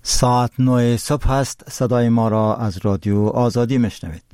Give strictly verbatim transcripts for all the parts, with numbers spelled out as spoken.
ساعت نه صبح است. صدای ما را از رادیو آزادی میشنوید.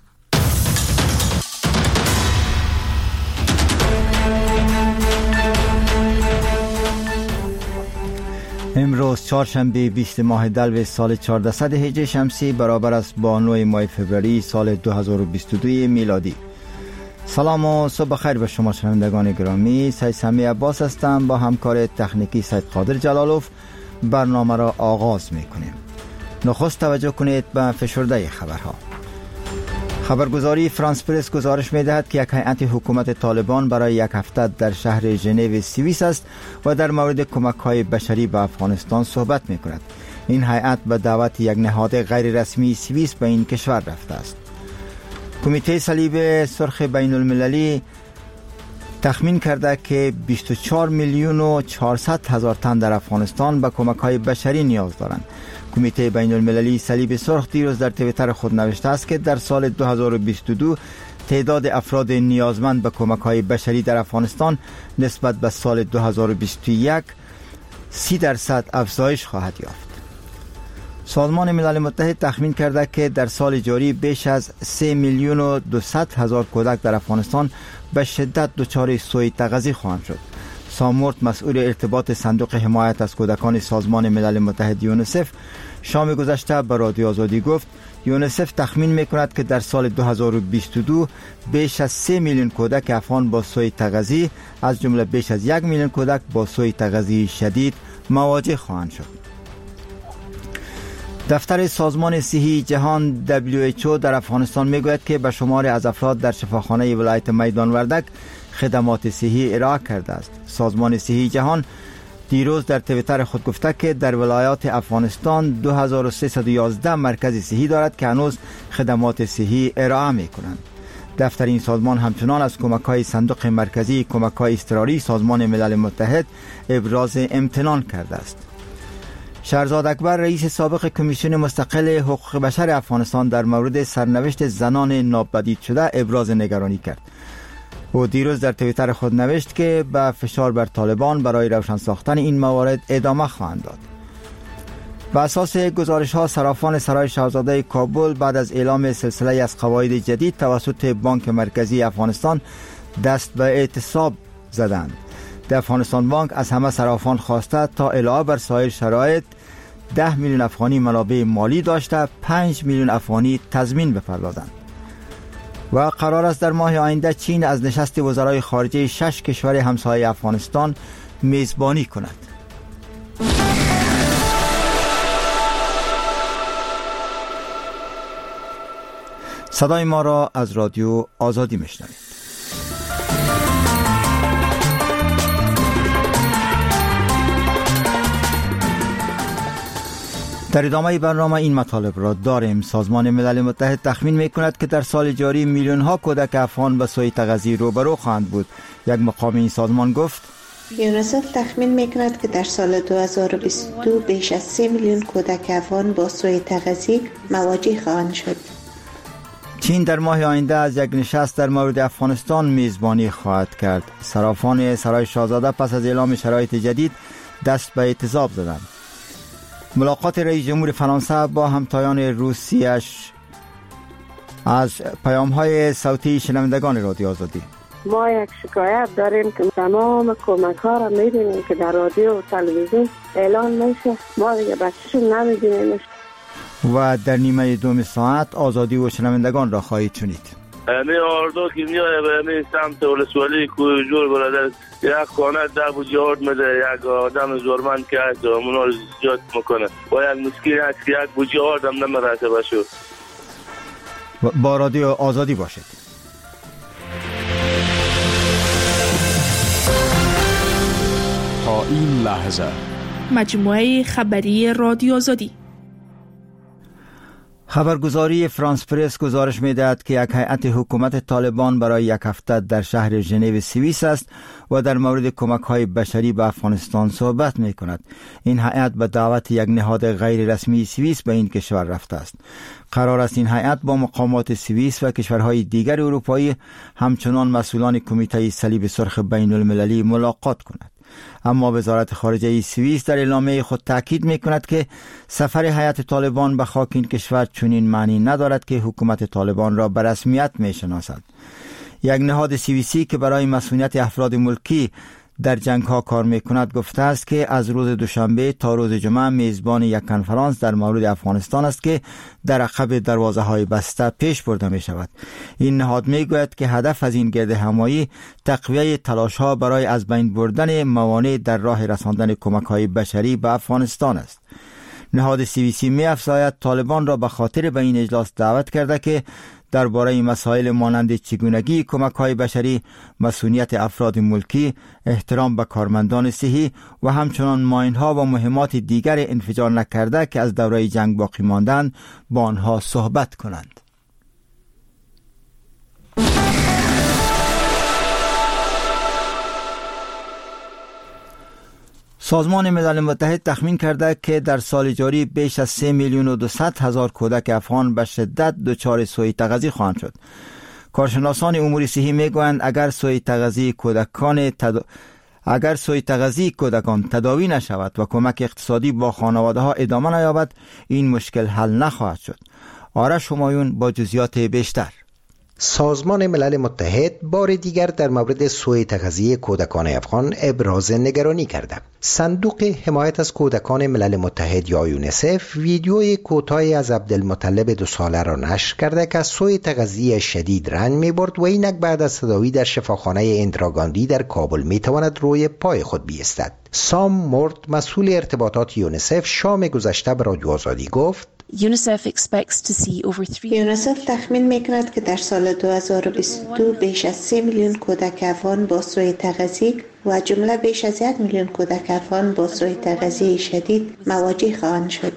امروز چهارشنبه بیست ماه دلو سال چهاردهصد هجری شمسی برابر است با نه ماه فوریه سال دو هزار و بیست و دو میلادی. سلام و صبح خیر به شما شنوندگان گرامی. سید سمی عباس هستم. با همکار تکنیکی سید قادر جلالوف برنامه را آغاز میکنیم. نخست توجه کنید به فشرده خبرها. خبرگزاری فرانس پرس گزارش می‌دهد که یک هیئت حکومت طالبان برای یک هفته در شهر ژنو سوئیس است و در مورد کمک‌های بشری به افغانستان صحبت می‌کند. این هیئت به دعوت یک نهاد غیر رسمی سوئیس به این کشور رفته است. کمیته صلیب سرخ بین المللی تخمین کرده که بیست و چهار میلیون و چهارصد هزار تن در افغانستان به کمک‌های بشری نیاز دارند. کمیته بین المللی صلیب سرخ دیروز در توییتر خود نوشته است که در سال دو هزار و بیست و دو تعداد افراد نیازمند به کمک‌های بشری در افغانستان نسبت به سال دو هزار و بیست و یک سی درصد افزایش خواهد یافت. سازمان ملل متحد تخمین کرده که در سال جاری بیش از سه میلیون و دویست هزار کودک در افغانستان به شدت دچار سوء تغذیه خواهند شد. سامورت، مسئول ارتباط صندوق حمایت از کودکان سازمان ملل متحد یونیسف، شام گذشته به رادیو آزادی گفت یونیسف تخمین میکند که در سال دو هزار و بیست و دو بیش از سه میلیون کودک افغان با سوء تغذیه، از جمله بیش از یک میلیون کودک با سوء تغذیه شدید مواجه خواهند شد. دفتر سازمان صحی جهان دبلیو اچ او در افغانستان میگوید که به شماری از افراد در شفاخانه ولایت میدان وردک خدمات صحی ارائه کرده است. سازمان صحی جهان دیروز در توییتر خود گفته که در ولایات افغانستان دو هزار و سیصد و یازده مرکز صحی دارد که هنوز خدمات صحی ارائه می کنند. دفتر این سازمان همچنان از کمک‌های صندوق مرکزی کمک‌های اضطراری سازمان ملل متحد ابراز امتنان کرده است. شهرزاد اکبر، رئیس سابق کمیسیون مستقل حقوق بشر افغانستان، در مورد سرنوشت زنان ناپدید شده ابراز نگرانی کرد. او دیروز در توییتر خود نوشت که به فشار بر طالبان برای روشن ساختن این موارد ادامه خواهند داد. بر اساس گزارش ها، صرافان سرای شاهزاده کابل بعد از اعلام سلسله از قواعد جدید توسط بانک مرکزی افغانستان دست به اعتصاب زدند. در افغانستان بانک از همه صرافان خواسته تا علاوه بر سایر شرایط ده میلیون افغانی منابع مالی داشته پنج میلیون افغانی تضمین بپردازند. و قرار است در ماه آینده چین از نشست وزرای خارجه شش کشور همسایه افغانستان میزبانی کند. صدای ما را از رادیو آزادی میشنوید. در ادامه برنامه این مطالب را داریم. سازمان ملل متحد تخمین میکند که در سال جاری میلیون ها کودک افغان به سوء تغذیه روبرو خواهند بود. یک مقام این سازمان گفت یونیسف تخمین میکند که در سال دو هزار و بیست و دو بیش از سه میلیون کودک افغان با سوء تغذیه مواجه خواهند شد. چین در ماه آینده از یک نشست در مورد افغانستان میزبانی خواهد کرد. صرافان سرای شاهزاده پس از اعلام شرایط جدید دست به اعتصاب زدند. ملاقات رئیس جمهور فرانسه با همتایان روسیه‌اش از پیام‌های صوتی شنوندگان رادیو آزادی. ما یک شکایت داریم که تمام کمک ها را می‌بینیم که در رادیو و تلویزیون اعلان میشه، ما دیگه بچه‌شون نمی‌بینیم. و در نیمه دوم ساعت آزادی و شنوندگان را خواهید شنید. می آردو که میای به می سمت ولسوالی کوی جور برادر یک خانه ده بوجی آرد میده، یک آدم زورمند که هست اونا رو زیاد میکنه و یک مسکین هست که یک بوجی آرد هم نمیرسه بشو. با رادیو آزادی باشید. تا این لحظه مجموعه خبری رادیو آزادی. خبرگزاری فرانس پرس گزارش می‌دهد که یک هیئت حکومت طالبان برای یک هفته در شهر ژنو سوئیس است و در مورد کمک‌های بشری به افغانستان صحبت می‌کند. این هیئت به دعوت یک نهاد غیر رسمی سوئیس به این کشور رفته است. قرار است این هیئت با مقامات سوئیس و کشورهای دیگر اروپایی همچنان مسئولان کمیته صلیب سرخ بین المللی ملاقات کند. اما وزارت خارجه سوئیس در اعلامیه خود تاکید می‌کند که سفر هیئت طالبان به خاک این کشور چنین معنی ندارد که حکومت طالبان را به رسمیت می‌شناسد. یک نهاد سوئیسی که برای مسئولیت افراد ملکی در جنگ ها کار می کند گفته است که از روز دوشنبه تا روز جمعه میزبان یک کنفرانس در مورد افغانستان است که در عقب دروازه های بسته پیش برده می شود. این نهاد می گوید که هدف از این گرد همایی تقویه تلاش ها برای از بین بردن موانع در راه رساندن کمک های بشری به افغانستان است. نهاد سوئیسی می افزاید طالبان را به خاطر به این اجلاس دعوت کرده که درباره مسائل مانند چگونگی کمک‌های بشری، مسئولیت افراد ملکی، احترام به کارمندان صحی و همچنان ماین‌ها و مهمات دیگر انفجار نکرده که از دوره جنگ باقی ماندند با آنها صحبت کنند. سازمان ملل متحد تخمین کرده که در سال جاری بیش از سه میلیون و دویست هزار کودک افغان به شدت دچار سوء تغذیه خواهند شد. کارشناسان امور صحی میگویند اگر سوء تغذیه کودکان تد... اگر سوء تغذیه کودکان تداوی نشود و کمک اقتصادی با خانواده ها ادامه نیابد، این مشکل حل نخواهد شد. آرش همایون با جزئیات بیشتر. سازمان ملل متحد بار دیگر در مورد سوء تغذیه کودکان افغان ابراز نگرانی کرده. صندوق حمایت از کودکان ملل متحد یا یونیسف ویدیوی کوتاهی از عبدالمطلب دو ساله را نشر کرده که از سوء تغذیه شدید رنج می‌برد و اینک بعد از تداوی در شفاخانه اندراگاندی در کابل میتواند روی پای خود بیستد. سام مورد مسئول ارتباطات یونیسف شام گذشته به رادیو آزادی گفت یونیسف تخمین میکند که در سال دو هزار و بیست و دو بیش از سه میلیون کودک افغان با سوء تغذیه و جمله بیش از یک میلیون کودک افغان با سوء تغذیه شدید مواجه خواهند شد.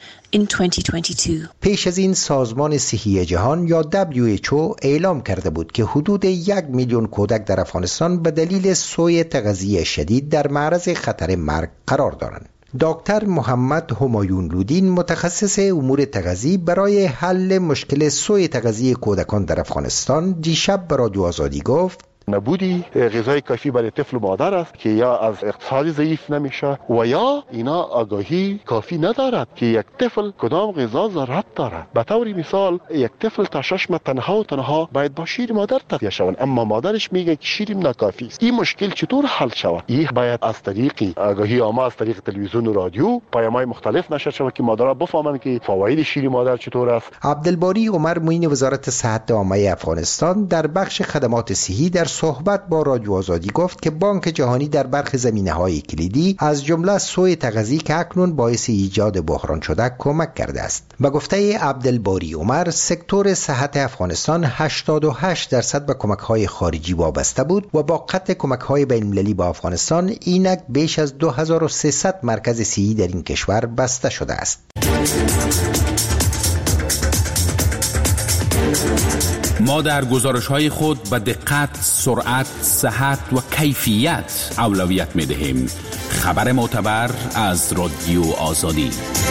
پیش از این سازمان صحی جهان یا دبلیو اچ او اعلام کرده بود که حدود یک میلیون کودک در افغانستان به دلیل سوء تغذیه شدید در معرض خطر مرگ قرار دارند. دکتر محمد همایون لودین متخصص امور تغذیه برای حل مشکل سوء تغذیه کودکان در افغانستان دیشب به رادیو آزادی گفت نبودی غذای کافی برای طفل و مادر است که یا از اقتصاد ضعیف نمیشه و یا اینا آگاهی کافی ندارد که یک طفل کدام غذا ضرورت دارد. به طور مثال یک طفل تا شش ماه تنها و تنها باید با شیر مادر تغذیه شود، اما مادرش میگه که شیرم ناکافی است. این مشکل چطور حل شود؟ این باید از طریق آگاهی عامه، از طریق تلویزیون و رادیو، پیام‌های مختلف نشر شود که مادرها بفهمند که فواید شیر مادر چطور است. عبدالباری عمر معین وزارت صحت عامه افغانستان در بخش خدمات صحی در صحبت با رادیو آزادی گفت که بانک جهانی در برخی زمینه‌های کلیدی از جمله سوء تغذیه که اکنون باعث ایجاد بحران شده کمک کرده است. به گفته عبدالباری عمر، سکتور صحت افغانستان هشتاد و هشت درصد به کمک‌های خارجی وابسته بود و با قطع کمک‌های بین‌المللی به افغانستان اینک بیش از دو هزار و سیصد مرکز صحی در این کشور بسته شده است. ما در گزارش‌های خود به دقت، سرعت، صحت و کیفیت اولویت می‌دهیم. خبر معتبر از رادیو آزادی.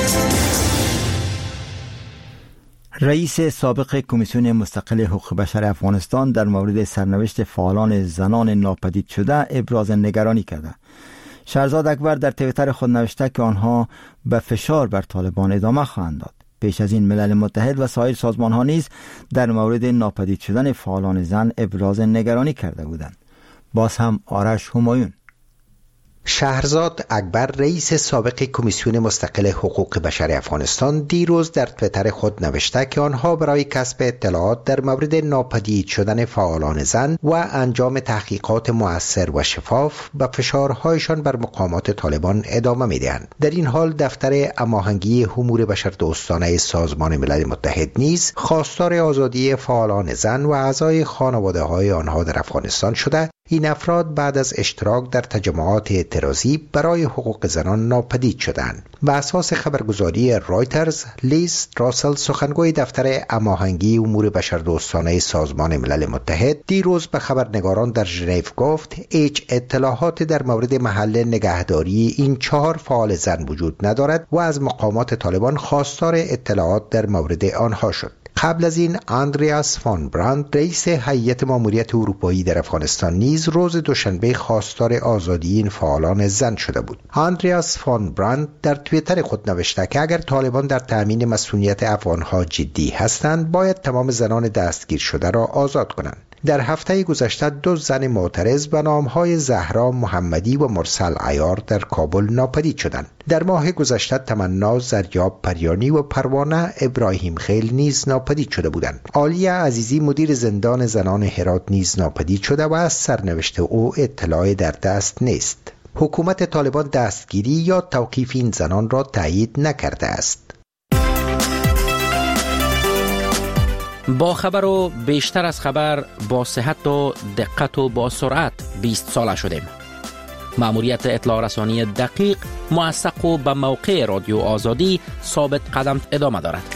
رئیس سابق کمیسیون مستقل حقوق بشر افغانستان در مورد سرنوشت فعالان زنان ناپدید شده ابراز نگرانی کرده. شهرزاد اکبر در توییتر خود نوشته که آنها به فشار بر طالبان ادامه خواهند داد. پیش از این ملل متحد و سایر سازمان ها نیز در مورد ناپدید شدن فعالان زن ابراز نگرانی کرده بودند. باز هم آرش همایون. شهرزاد اکبر رئیس سابق کمیسیون مستقل حقوق بشر افغانستان دیروز در توییتر خود نوشته که آنها برای کسب اطلاعات در مورد ناپدید شدن فعالان زن و انجام تحقیقات مؤثر و شفاف به فشارهایشان بر مقامات طالبان ادامه میدهند. در این حال دفتر هماهنگی امور بشردوستانه سازمان ملل متحد نیز خواستار آزادی فعالان زن و اعضای خانواده های آنها در افغانستان شده. این افراد بعد از اشتراک در تجمعات اعتراضی برای حقوق زنان ناپدید شدند. بر اساس خبرگزاری رایترز، لیز راسل سخنگوی دفتر هماهنگی امور بشردوستانه سازمان ملل متحد دیروز به خبرنگاران در ژنو گفت هیچ اطلاعات در مورد محل نگهداری این چهار فعال زن وجود ندارد و از مقامات طالبان خواستار اطلاعات در مورد آنها شد. قبل از این آندریاس فون براند رئیس هیئت ماموریت اروپایی در افغانستان نیز روز دوشنبه خواستار آزادی این فعالان زن شده بود. آندریاس فون براند در توییتر خود نوشته که اگر طالبان در تأمین مسئولیت افغانها جدی هستند باید تمام زنان دستگیر شده را آزاد کنند. در هفته گذشته دو زن معترض به نامهای زهرا محمدی و مرسل عیار در کابل ناپدید شدند. در ماه گذشته تمنا زریاب پریانی و پروانه ابراهیم خیل نیز ناپدید شده بودند. عالیه عزیزی مدیر زندان زنان هرات نیز ناپدید شده و از سرنوشت او اطلاعی در دست نیست. حکومت طالبان دستگیری یا توقیف این زنان را تایید نکرده است. با خبر و بیشتر از خبر، با صحت و دقت و با سرعت بیست ساله شدیم. مأموریت اطلاع رسانی دقیق، موثق و به موقع رادیو آزادی ثابت قدم ادامه دارد.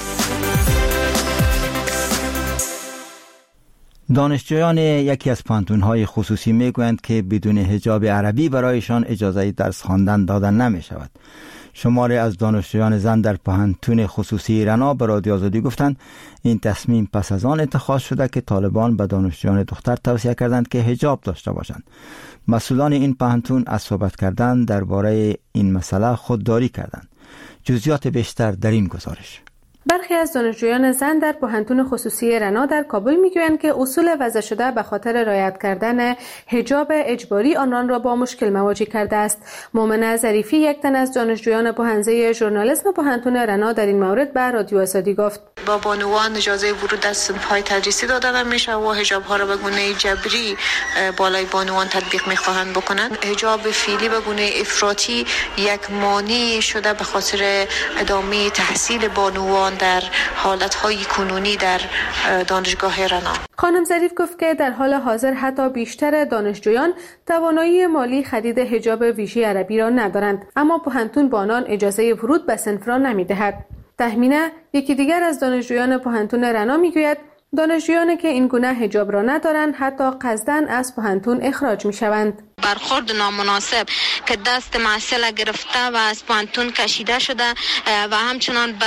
دانشجویان یکی از پانتون‌های خصوصی میگویند که بدون حجاب عربی برایشان اجازه درس خواندن دادن نمی شود. شماری از دانشجویان زن در پانتون خصوصی رنا به رادیو آزادی گفتند این تصمیم پس از آن اتخاذ شده که طالبان به دانشجویان دختر توصیه کردند که حجاب داشته باشند. مسئولان این پانتون از صحبت کردن درباره این مسئله خودداری کردند. جزئیات بیشتر در این گزارش. برخی از دانشجویان زن در پوهنتون خصوصی رنا در کابل میگویند که اصول وضع شده به خاطر رعایت کردن حجاب اجباری آنان را با مشکل مواجه کرده است. مومنه ظریفی، یک تن از دانشجویان پوهنځی ژورنالیسم پوهنتون رنا، در این مورد به رادیو آزادی گفت: با بانوان اجازه ورود از صنف‌های تدریسی دادن میشه و حجاب‌ها را به گونه جبری بالای بانوان تطبیق می‌خواهند بکنند. حجاب فعلی به گونه افراطی یک مانع شده به خاطر ادامه تحصیل بانوان در حالت‌های کنونی در دانشگاه رنا. خانم ظریف گفت که در حال حاضر حتی بیشتر دانشجویان توانایی مالی خرید حجاب ویژه عربی را ندارند، اما پوهنتون با آنان اجازه ورود به صنف را نمی‌دهد. تهمینه، یکی دیگر از دانشجویان پوهنتون رنا، میگوید دانشجویانی که این گونه حجاب را ندارند حتی قصداً از پوهنتون اخراج میشوند. برخورد نامناسب که دست معسل گرفته و از پوهنتون کشیده شده و همچنان به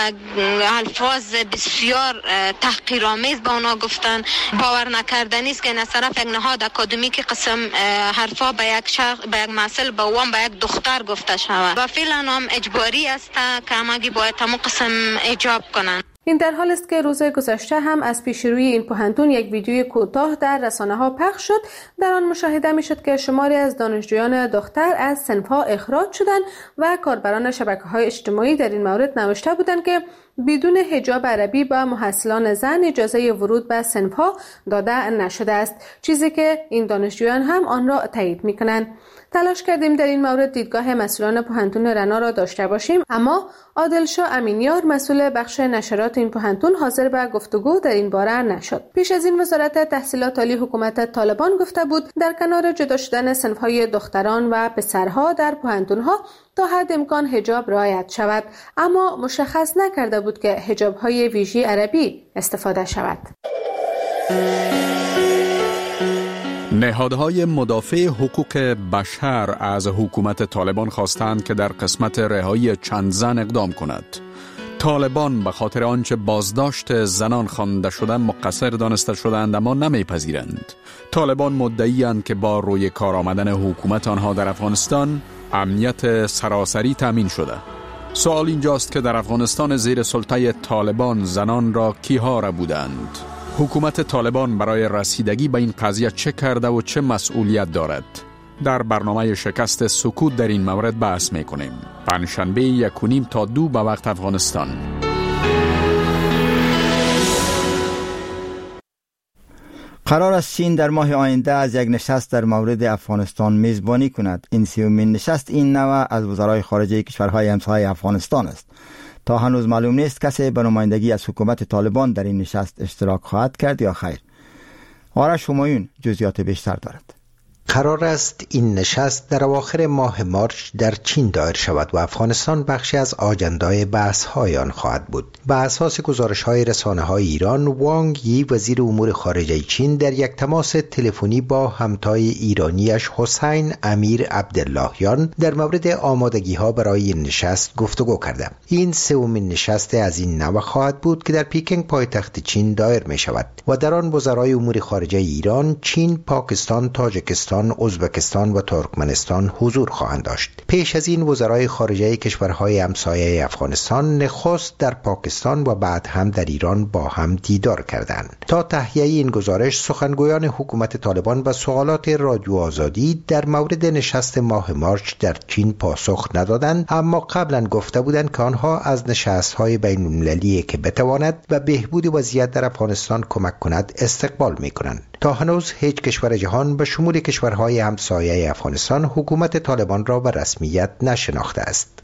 الفاظ بسیار تحقیرآمیز به اونا گفتن، باور نکردنی است که این از طرف یک نهاد اکادمیک قسم حرفا به یک شخص، به یک معسل، به وام به یک دختر گفته شود و فعلا هم اجباری است که همگی باید همون قسم حجاب کنند. این در حال است که روز گذشته هم از پیشروی این پوهنتون یک ویدیوی کوتاه در رسانه‌ها پخش شد. در آن مشاهده می‌شد که شماری از دانشجویان دختر از صنف‌ها اخراج شدند و کاربران شبکه‌های اجتماعی در این مورد نوشته بودند که بدون حجاب عربی به محصلان زن اجازه ورود به صنف‌ها داده نشده است، چیزی که این دانشجویان هم آن را تایید می‌کنند. تلاش کردیم در این مورد دیدگاه مسئولان پوهنتون رنا را داشته باشیم، اما عادلشاه امینیار، مسئول بخش نشرات این پوهنتون، حاضر به گفتگو در این باره نشد. پیش از این وزارت تحصیلات عالی حکومت طالبان گفته بود در کنار جدا شدن صنف‌های دختران و پسرها در پوهنتون‌ها تا حد امکان حجاب رعایت شود، اما مشخص نکرده بود که حجاب‌های ویژه عربی استفاده شود. نهادهای مدافع حقوق بشر از حکومت طالبان خواستند که در قسمت رهایی چند زن اقدام کند. طالبان به خاطر آنچه بازداشت زنان خوانده شده مقصر دانسته شدند، اما نمیپذیرند. طالبان مدعی‌اند که با روی کار آمدن حکومت آنها در افغانستان امنیت سراسری تامین شده. سوال اینجاست که در افغانستان زیر سلطه طالبان زنان را کیها را بودند؟ حکومت طالبان برای رسیدگی به این قضیه چه کرده و چه مسئولیت دارد؟ در برنامه شکست سکوت در این مورد بحث میکنیم. پنجشنبه یک و نیم تا دو به وقت افغانستان. قرار است چین در ماه آینده از یک نشست در مورد افغانستان میزبانی کند. این سیومین نشست این نوع از وزرای خارجه کشورهای همسایه افغانستان است. تا هنوز معلوم نیست کسی به نمایندگی از حکومت طالبان در این نشست اشتراک خواهد کرد یا خیر. آرش همایون جزئیات بیشتر دارد. قرار است این نشست در اواخر ماه مارچ در چین دایر شود و افغانستان بخشی از آجندای بحث‌های آن خواهد بود. به اساس گزارش‌های رسانه‌های ایران، وانگ یی وزیر امور خارجه چین در یک تماس تلفنی با همتای ایرانیش حسین امیر عبداللهیان در مورد آمادگی‌ها برای این نشست گفتگو کرده. این سومین نشست از این نوع خواهد بود که در پیکنگ پایتخت چین دایر می‌شود و در آن وزرای امور خارجه ایران، چین، پاکستان، تاجیکستان، ازبکستان و ترکمنستان حضور خواهند داشت. پیش از این وزرای خارجه کشورهای همسایه افغانستان نخست در پاکستان و بعد هم در ایران با هم دیدار کردند. تا تهیه این گزارش، سخنگویان حکومت طالبان به سوالات رادیو آزادی در مورد نشست ماه مارچ در چین پاسخ ندادند، اما قبلا گفته بودند که آنها از نشست‌های بین‌المللی که بتواند و بهبود وضعیت در افغانستان کمک کند استقبال می‌کنند. تا هنوز هیچ کشور جهان به شمول کشورهای همسایه افغانستان حکومت طالبان را به رسمیت نشناخته است.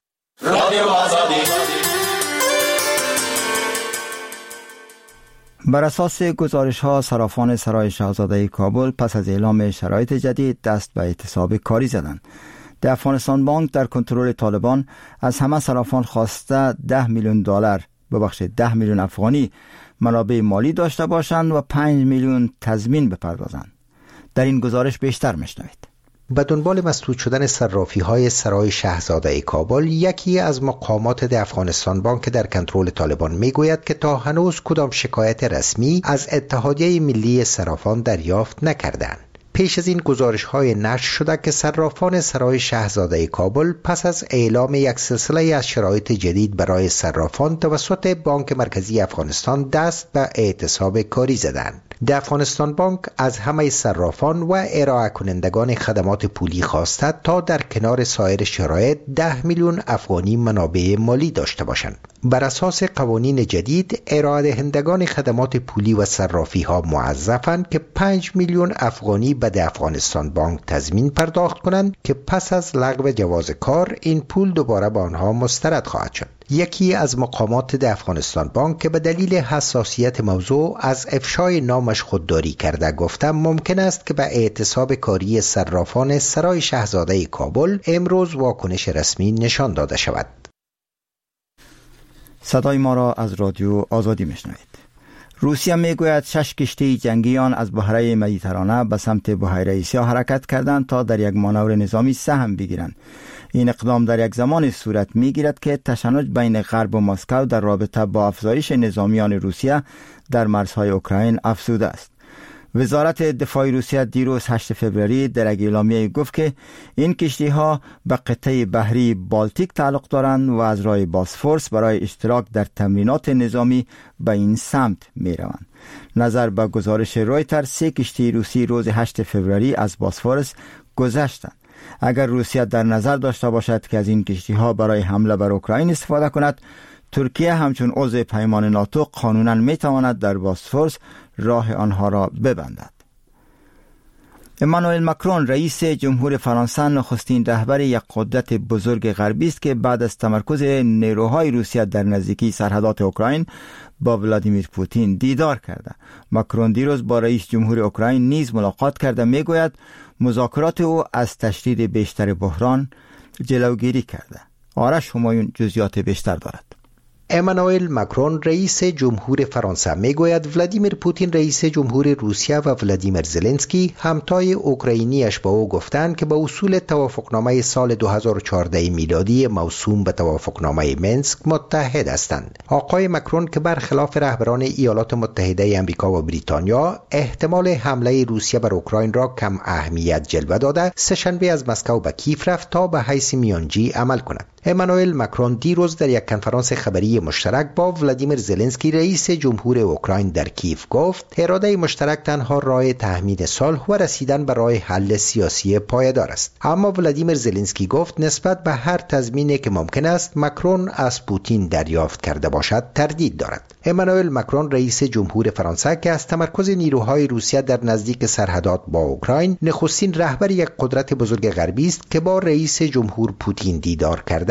بر اساس گزارش‌ها، صرافان سرای شاهزاده کابل پس از اعلام شرایط جدید دست به اعتصاب کاری زدند. در افغانستان بانک در کنترل طالبان از همه صرافان خواسته ده میلیون دلار ببخشید ده میلیون افغانی منابع مالی داشته باشند و پنج میلیون تضمین بپردازند. در این گزارش بیشتر میشنوید. به دنبال مسدود شدن صرافی های سرای شاهزاده کابل، یکی از مقامات در افغانستان بانک در کنترل طالبان میگوید که تا هنوز کدام شکایت رسمی از اتحادیه ملی صرافان دریافت نکردند. پیش از این گزارش های نشر شده که صرافان سرای شاهزاده کابل پس از اعلام یک سلسله از شرایط جدید برای صرافان توسط بانک مرکزی افغانستان دست به اعتصاب کاری زدند. در افغانستان بانک از همه صرافان و ارائه کنندگان خدمات پولی خواسته تا در کنار سایر شرایط ده میلیون افغانی منابع مالی داشته باشند. بر اساس قوانین جدید، ارائه دهندگان خدمات پولی و صرافی ها موظفند که پنج میلیون افغانی به افغانستان بانک تضمین پرداخت کنند که پس از لغو جواز کار این پول دوباره به آنها مسترد خواهد شد. یکی از مقامات در افغانستان بانک که به دلیل حساسیت موضوع از افشای نامش خودداری کرده گفته ممکن است که به اعتصاب کاری صرافان سرای شاهزاده کابل امروز واکنش رسمی نشان داده شود. صدای ما را از رادیو آزادی میشنوید. روسیه میگوید شش کشتی جنگیان از بحیره مدیترانه به سمت بحیره سیاه حرکت کردند تا در یک مانور نظامی سهم بگیرند. این اقدام در یک زمان صورت میگیرد که تشنج بین غرب و مسکو در رابطه با افزایش نظامیان روسیه در مرزهای اوکراین افزوده است. وزارت دفاع روسیه دیروز هشتم فوریه در یک اعلامیه گفت که این کشتی ها به قطعه بحری بالتیک تعلق دارند و از راه باسفورس برای اشتراک در تمرینات نظامی به این سمت می روند. نظر به گزارش رویتر، سه کشتی روسی روز هشتم فوریه از باسفورس گذشتند. اگر روسیه در نظر داشته باشد که از این کشتی ها برای حمله بر اوکراین استفاده کند، ترکیه همچون عضو پیمان ناتو قانونا می تواند در باسفورس راه آنها را ببندد. امانوئل ماکرون رئیس جمهور فرانسه نخستین رهبر یک قدرت بزرگ غربی است که بعد از تمرکز نیروهای روسیه در نزدیکی سرحدات اوکراین با ولادیمیر پوتین دیدار کرده. ماکرون دیروز با رئیس جمهور اوکراین نیز ملاقات کرده. میگوید مذاکرات او از تشدید بیشتر بحران جلوگیری کرده. آرش همایون جزئیات بیشتر دارد. امانوئل ماکرون رئیس جمهور فرانسه میگوید ولادیمیر پوتین رئیس جمهور روسیه و ولادیمیر زلنسکی همتای اوکراینیش با او گفتند که به اصول توافقنامه سال دو هزار و چهارده میلادی موسوم به توافقنامه منسک متحد هستند. آقای ماکرون که برخلاف رهبران ایالات متحده آمریکا و بریتانیا احتمال حمله روسیه بر اوکراین را کم اهمیت جلوه داده، سه‌شنبه از مسکو به کیف رفت تا به حیث میانجی عمل کند. امانوئل ماکرون دیروز در یک کنفرانس خبری مشترک با ولادیمیر زلنسکی رئیس جمهور اوکراین در کیف گفت اراده مشترک تنها راه تضمین صلح و رسیدن به راه حل سیاسی پایدار است. اما ولادیمیر زلنسکی گفت نسبت به هر تضمینی که ممکن است ماکرون از پوتین دریافت کرده باشد تردید دارد. امانوئل ماکرون رئیس جمهور فرانسه که از تمرکز نیروهای روسیه در نزدیک سرحدات با اوکراین نخستین رهبر یک قدرت بزرگ غربی است که با رئیس جمهور پوتین دیدار کرده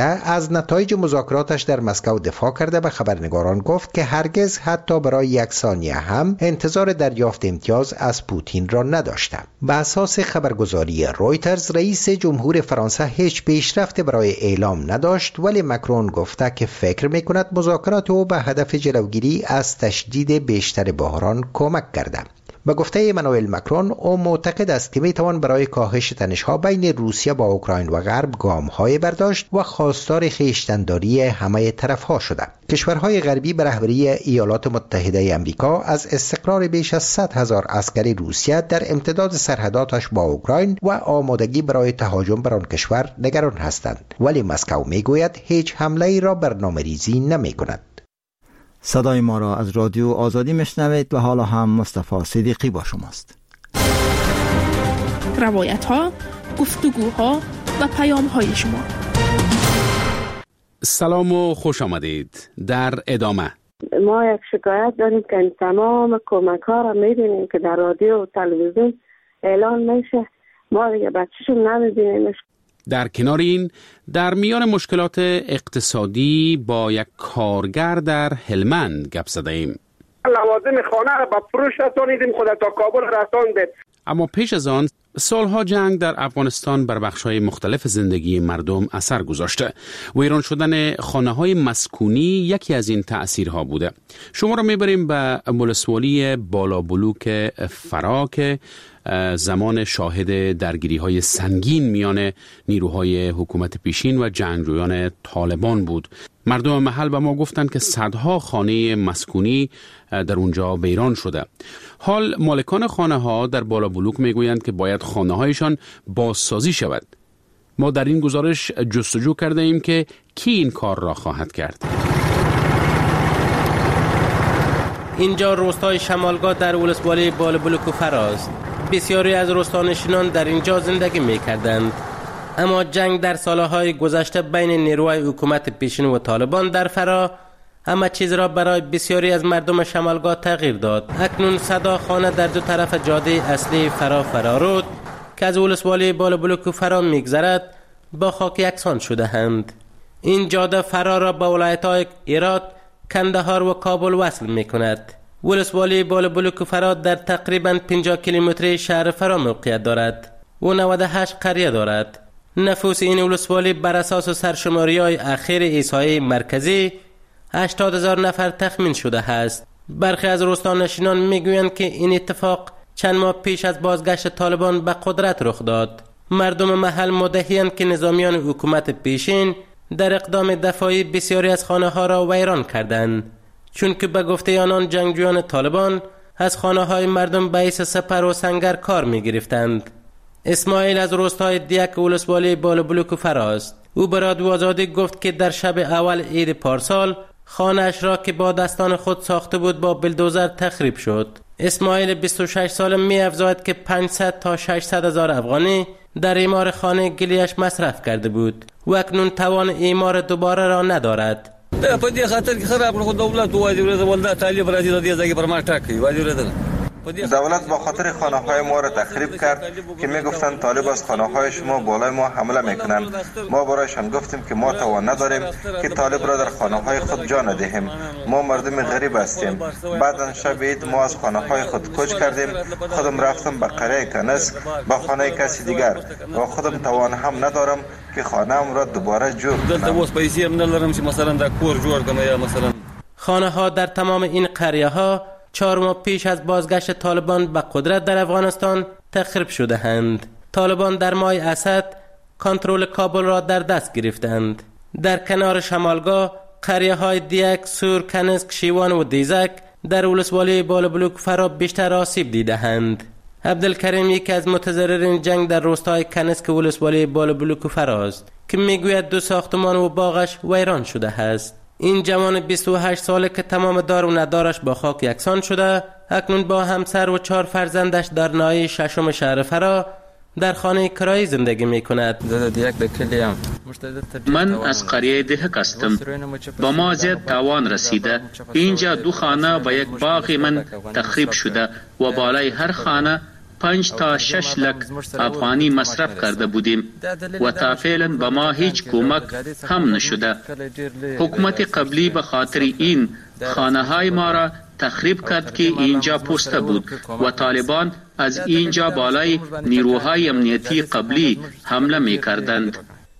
کرده از نتایج مذاکراتش در مسکو دفاع کرده به خبرنگاران گفت که هرگز حتی برای یک ثانیه هم انتظار دریافت امتیاز از پوتین را نداشته. به اساس خبرگزاری رویترز رئیس جمهور فرانسه هیچ پیشرفت برای اعلام نداشت، ولی مکرون گفته که فکر میکند مذاکرات او به هدف جلوگیری از تشدید بیشتر بحران کمک کرده. به گفته ایمانوئل مکرون، او معتقد است که میتوان برای کاهش تنش‌ها بین روسیه با اوکراین و غرب گام‌های برداشت و خواستار خویشتن‌داری همه طرف‌ها شده. کشورهای غربی به رهبری ایالات متحده آمریکا از استقرار بیش از صد هزار عسکر روسیه در امتداد سرحداتش با اوکراین و آمادگی برای تهاجم بر آن کشور نگران هستند، ولی مسکو میگوید هیچ حمله‌ای را برنامه‌ریزی نمی‌کند. صدای ما را از رادیو آزادی میشنوید و حالا هم مصطفی صدیقی با شماست. روایت ها، گفتگوها و پیام های شما. سلام و خوش آمدید. در ادامه ما یک شکایت داریم که این تمام کمک ها را میبینیم که در رادیو و تلویزیون اعلان میشه، ما دیگه بچه‌شون نمیبینیمش. در کنار این، در میان مشکلات اقتصادی با یک کارگر در هلمند گپ زدیم. لوازم خانه را به فروش رسانیدیم، خود تا کابل رساندیم. اما پیش از آن سالها جنگ در افغانستان بر بخش‌های مختلف زندگی مردم اثر گذاشته. ویران شدن خانه‌های مسکونی یکی از این تأثیرها بوده. شما را میبریم به ولسوالی بالابلوک فرا که زمان شاهد درگیری‌های سنگین میان نیروهای حکومت پیشین و جنگجویان طالبان بود. مردم محل به ما گفتند که صدها خانه مسکونی در اونجا ویران شده. حال مالکان خانه‌ها در بالابلوک میگویند که باید خانه‌هایشان بازسازی شود. ما در این گزارش جستجو کرده ایم که کی این کار را خواهد کرد. اینجا روستای شمالگاه در ولسوالی بالابلوک و فراست. بسیاری از روستانشینان در اینجا زندگی می‌کردند. اما جنگ در سالهای گذشته بین نیروهای حکومت پیشین و طالبان در فرا همه چیز را برای بسیاری از مردم شمالگاه تغییر داد. اکنون صدا خانه در دو طرف جاده اصلی فرا فرارود که از ولسوالی بالابلوک و فرا می‌گذرد با خاک یکسان شده اند. این جاده فرا را با ولایت‌های هرات، کندهار و کابل وصل می‌کند. ولسوالی بالابلوک و فرا در تقریباً پنجاه کیلومتری شهر فرا موقعیت دارد و نود و هشت قریه دارد. نفوس این ولسوالی بر اساس سرشماری‌های اخیر احصایه مرکزی هشتاد هزار نفر تخمین شده است. برخی از روستانشینان میگویند که این اتفاق چند ماه پیش از بازگشت طالبان به قدرت رخ داد. مردم محل مدعی‌اند که نظامیان حکومت پیشین در اقدام دفاعی بسیاری از خانه‌ها را ویران کردند، چون که به گفته آنان جنگجویان طالبان از خانه‌های مردم به حیث سپر و سنگر کار می‌گرفتند. اسماعیل از روستای دیک ولسوالی بالابلوک و فراست. او به رادیو آزادی گفت که در شب اول عید پارسال خانه‌اش را که با دستان خود ساخته بود با بلدوزر تخریب شد. اسماعیل بیست و شش ساله می افزاید که پانصد تا ششصد هزار افغانی در اعمار خانه گلیش مصرف کرده بود و اکنون توان اعمار دوباره را ندارد. په دې خاطر کې خراب کړو دولت وایي ورته ولدا طالب راځي د دې ځای پر ما ټاکي وایي ورته دولت با خاطر خانه های ما را تخریب کرد که می گفتند طالب از خانه های شما بالای ما حمله میکنند. ما برایشان گفتیم که ما توان نداریم که طالب را در خانه های خود جا ندهیم. ما مردم غریب هستیم. بعد شب عید ما از خانه های خود کوچ کردیم. خودم رفتم به قریه کنسک با خانه کسی دیگر و خودم توان هم ندارم که خانه ام را دوباره جور کنم. خانه ها در تمام این قریه ها چهار ماه پیش از بازگشت طالبان به قدرت در افغانستان تخریب شده اند. طالبان در ماه اسد کنترل کابل را در دست گرفتند. در کنار شمالگاه قریه های دیک، سور، کنسک، شیوان و دیزک در ولسوالی بالابلوک فرا بیشتر آسیب دیده اند. عبدالکریم یکی از متضررین جنگ در روستای کنسک ولسوالی بالابلوک فراست که میگوید دو ساختمان و باغش ویران شده است. این جوان بیست و هشت ساله که تمام دار و ندارش با خاک یکسان شده، اکنون با همسر و چهار فرزندش در ناحیه ششم شهر فرا در خانه کرایی زندگی می کند. من از قریه دهک هستم. با ما زیاد تاوان رسیده. اینجا دو خانه و یک باغ من تخریب شده و بالای هر خانه پنج تا شش لک افغانی مصرف کرده بودیم و تا فعلا به ما هیچ کمک هم نشده. حکومت قبلی به خاطر این خانه های ما را تخریب کرد که اینجا پوسته بود و طالبان از اینجا بالای نیروهای امنیتی قبلی حمله می کردند.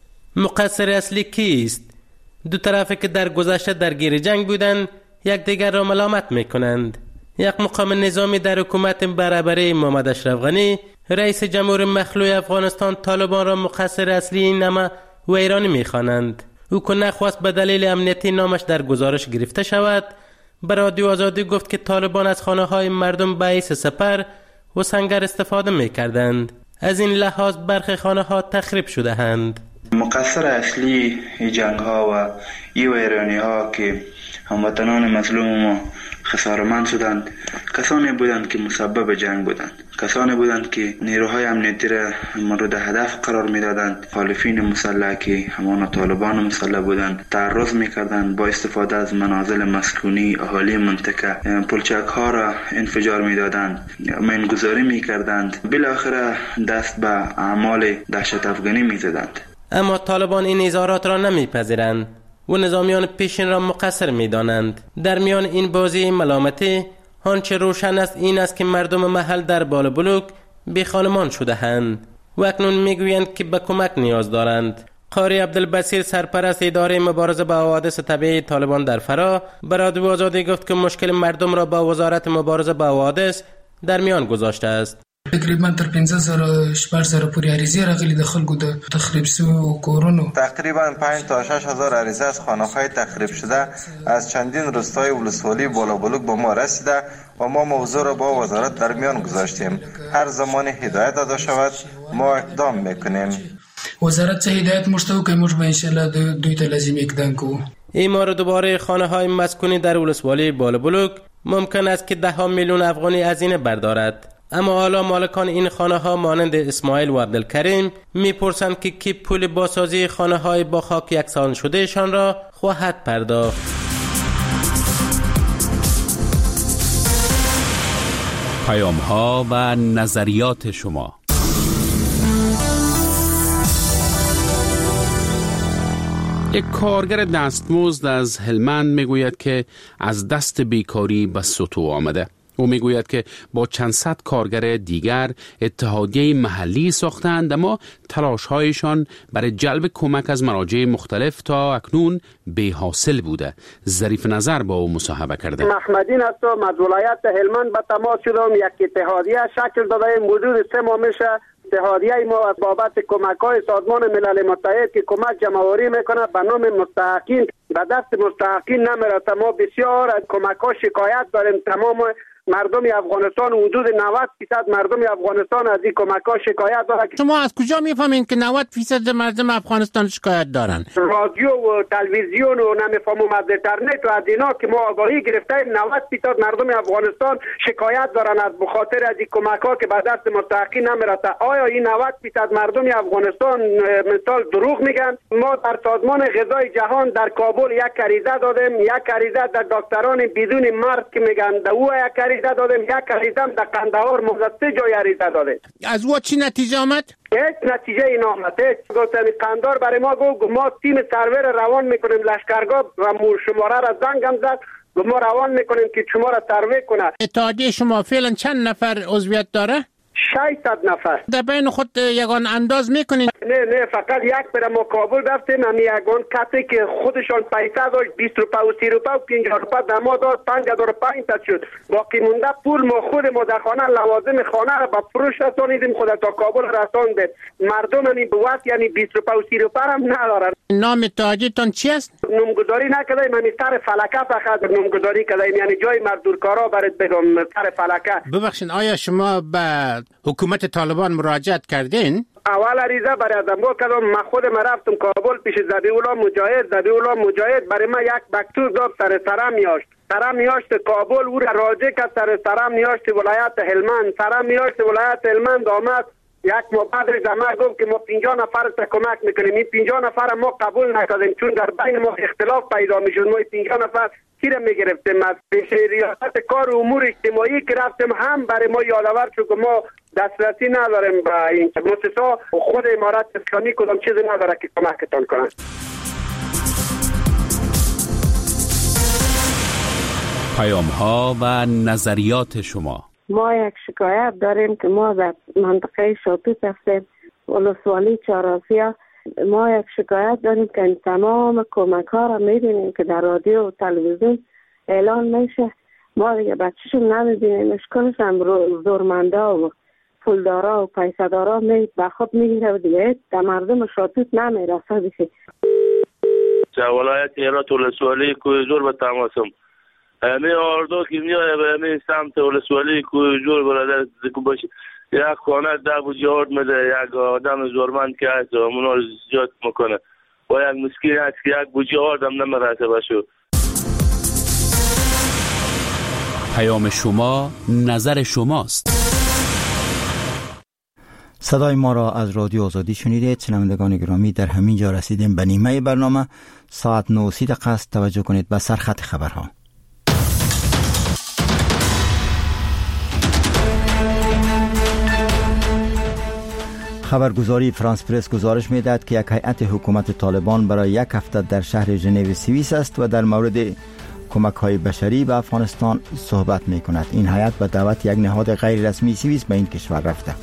مقصر اصلی کیست؟ دو طرفی که در گذشته درگیر جنگ بودند یک دیگر را ملامت می کنند. یک مقام نظامی در حکومت برابری محمد اشرف غنی، رئیس جمهور مخلوع افغانستان، طالبان را مقصر اصلی این نمه و ایرانی می خوانند. او که نخواست به دلیل امنیتی نامش در گزارش گرفته شود، به رادیو آزادی گفت که طالبان از خانه های مردم به حیث سپر و سنگر استفاده می کردند. از این لحاظ برخی خانه ها تخریب شده اند. مقصر اصلی جنگ ها و ای ویرانی ها که هموطنان مظلوم و خسارمند شدند کسانی بودند که مسبب جنگ بودند، کسانی بودند که نیروهای امنیتی را مورد هدف قرار میدادند. مخالفین مسلح که همان طالبان مسلح بودند تعرض میکردند، با استفاده از منازل مسکونی اهالی منطقه پلچک ها را انفجار میدادند، مینگذاری میکردند، بالاخره دست به اعمال دهشت افغانی میزدند. اما طالبان این اظهارات را نمیپذیرند و نظامیان پیشین را مقصر می‌دانند. در میان این بازی ملامتی آنچه روشن است این است که مردم محل در بال بلوک بی خانمان شده اند و اکنون میگویند که به کمک نیاز دارند. قاری عبدالبصیر، سرپرست اداره مبارزه با حوادث طبیعی طالبان در فرا، به رادیو آزادی گفت که مشکل مردم را با وزارت مبارزه با حوادث در میان گذاشته است. تقریبا تر پنځه زره شپږ زره پورې عریضې راغلي د خلکو د تخریب شویو کورونو. تقریبا پنج تا شش هزار عریضه از خانه‌های تخریب شده از چندین روستای ولسوالی بالابلوک به ما رسیده و ما موضوع را با وزارت در میان گذاشتیم. هر زمان هدایت داده شود ما اقدام میکنیم. وزارت چه هدایت مشتو که موږ به ان شاء الله دوی ته لازم اقدام کوو. ایمار دوباره خانه‌های مسکونی در ولسوالی بالابلوک ممکن است که ده ها میلیون افغانی هزینه بردارد. اما حالا مالکان این خانه ها مانند اسماعیل و عبدالکریم میپرسند که کی پول بازسازی خانه های با خاک یکسان شده شان را خواهد پرداخت. پیام ها و نظریات شما. یک کارگر دستمزد از هلمند میگوید که از دست بیکاری به سطوح آمده. او میگوید که با چند صد کارگر دیگر اتحادیه محلی ساختند، اما تلاش‌هایشان برای جلب کمک از مراجع مختلف تا اکنون بی حاصل بوده. ظریف نظر با او مصاحبه کرده. محمدین هستم، از ولایت هلمند به تماس شدم. یک اتحادیه شکل داده، حدود سه ماه میشه. اتحادیه ما از بابت کمک‌های سازمان ملل متحد که کمک جمع‌آوری میکنه به نام مستحقین به دست مستحقین نمیرسه. ما بسیار از کمک‌ها شکایت داریم. تمام مردم افغانستان، حدود نود درصد مردم افغانستان از این کمک‌ها شکایت دارن. شما از کجا میفهمین که نود درصد مردم افغانستان شکایت دارن؟ رادیو و تلویزیون و نمیفهمم از اینترنت و از اینا که ما آگاهی گرفتیم نود درصد مردم افغانستان شکایت دارن از بخاطر از این کمک‌ها که به دست مستحقین نمیرسه. آیا این نود درصد مردم افغانستان مثال دروغ میگن؟ ما در سازمان غذای جهان در کابل یک عریضه دادیم، یک عریضه در دکتران بدون مرگ که میگن در او یک عریضه دادیم، یک عریضه در قندهار موزه سه جای عریضه دادیم. از او چی نتیجه آمد؟ هیچ نتیجه این آمد. گفتن قندهار برای ما گفت ما تیم سرور روان میکنیم لشکرگاه و شماره را زنگم زد ما روان میکنیم که شما را سروی کنه. اتحادیه شما فعلا چند نفر عضویت داره؟ ششصد نفر. در بین خود یگان انداز میکنین؟ نه نه فقط یک پر ما کابل رفتیم، هم یگان کسی که خودشان پیسه داشت بیست روپه و سی روپه و پنجاه روپه در ما داد پنج هزار و پنج صد شد. باقی مونده پول ما خود ما در خانه لوازم خانه را به فروش رسانیدیم، خود تا کابل رساندیم. مردم همین بوت یعنی بیست روپه و سی روپه هم ندارن. نام اتحادیه‌تان چی است؟ نامگذاری نکردیم، من سر فلکه فقط نامگذاری کردیم، یعنی جای مزدورکارا برات بگم سر فلکه. ببخشید آیا شما به حکومت طالبان مراجعت کردین؟ اول عریضه برای ادمو کردم. من خودم رفتم کابل پیش ذبیح‌الله مجاهد. ذبیح‌الله مجاهد برای من یک مکتوب داد سر سرم میاشت. سرم میاشت کابل او را راجع کرد، سر سرم میاشت ولایت هلمند. سرم میاشت ولایت هلمند آمد. یک ما بعد زمان گفت که ما پنجاه نفر تا کمک میکنیم. این پنجاه نفر ما قبول نکردیم چون در بین ما اختلاف پیدا میشد. ما پنجاه نفر کی را میگرفتیم از پیش ریاست کار امور اجتماعی که رفتیم هم برای ما یادآور شد که ما دسترسی نداریم به این مؤسسه خود امارت اسلامی کدام چیزی نداره که کمکتان کنه. پیام ها و نظریات شما. ما یک شکایت داریم که ما در منطقه شاتوت هستیم ولسوالی چهارآسیا. ما یک شکایت داریم که این تمام کمک ها را میبینیم که در رادیو و تلویزیون اعلان میشه، ما دیگه بچه‌شون نمیبینیم. اشکالش هم زورمندا و پولدارا و پیسدارا می به خود میگیره و دیگه در مردم شاتوت نمیرسه. دیگه ولایت هرات ولسوالی کوی زور به تماسم امی آردو که میایه به امی سمت ولسوالی کوی زور برادر دکو باشه یک خانه ده بودی آرد میده، یک آدم زورمند که هست و منو زیاد میکنه و یک مسکین هست که یک بودی آرد هم نمیرسه باشو. پیام شما نظر شماست. صدای ما را از رادیو آزادی شنیدید. شنوندگان گرامی، در همین جا رسیدیم به نیمه برنامه. ساعت نه و سی دقیقه است. توجه کنید به سرخط خبرها. خبرگزاری فرانس پرس گزارش می‌دهد که یک هیئت حکومت طالبان برای یک هفته در شهر ژنو سوئیس است و در مورد کمک‌های بشری به افغانستان صحبت می‌کند. این هیئت به دعوت یک نهاد غیر رسمی سوئیس به این کشور رفته.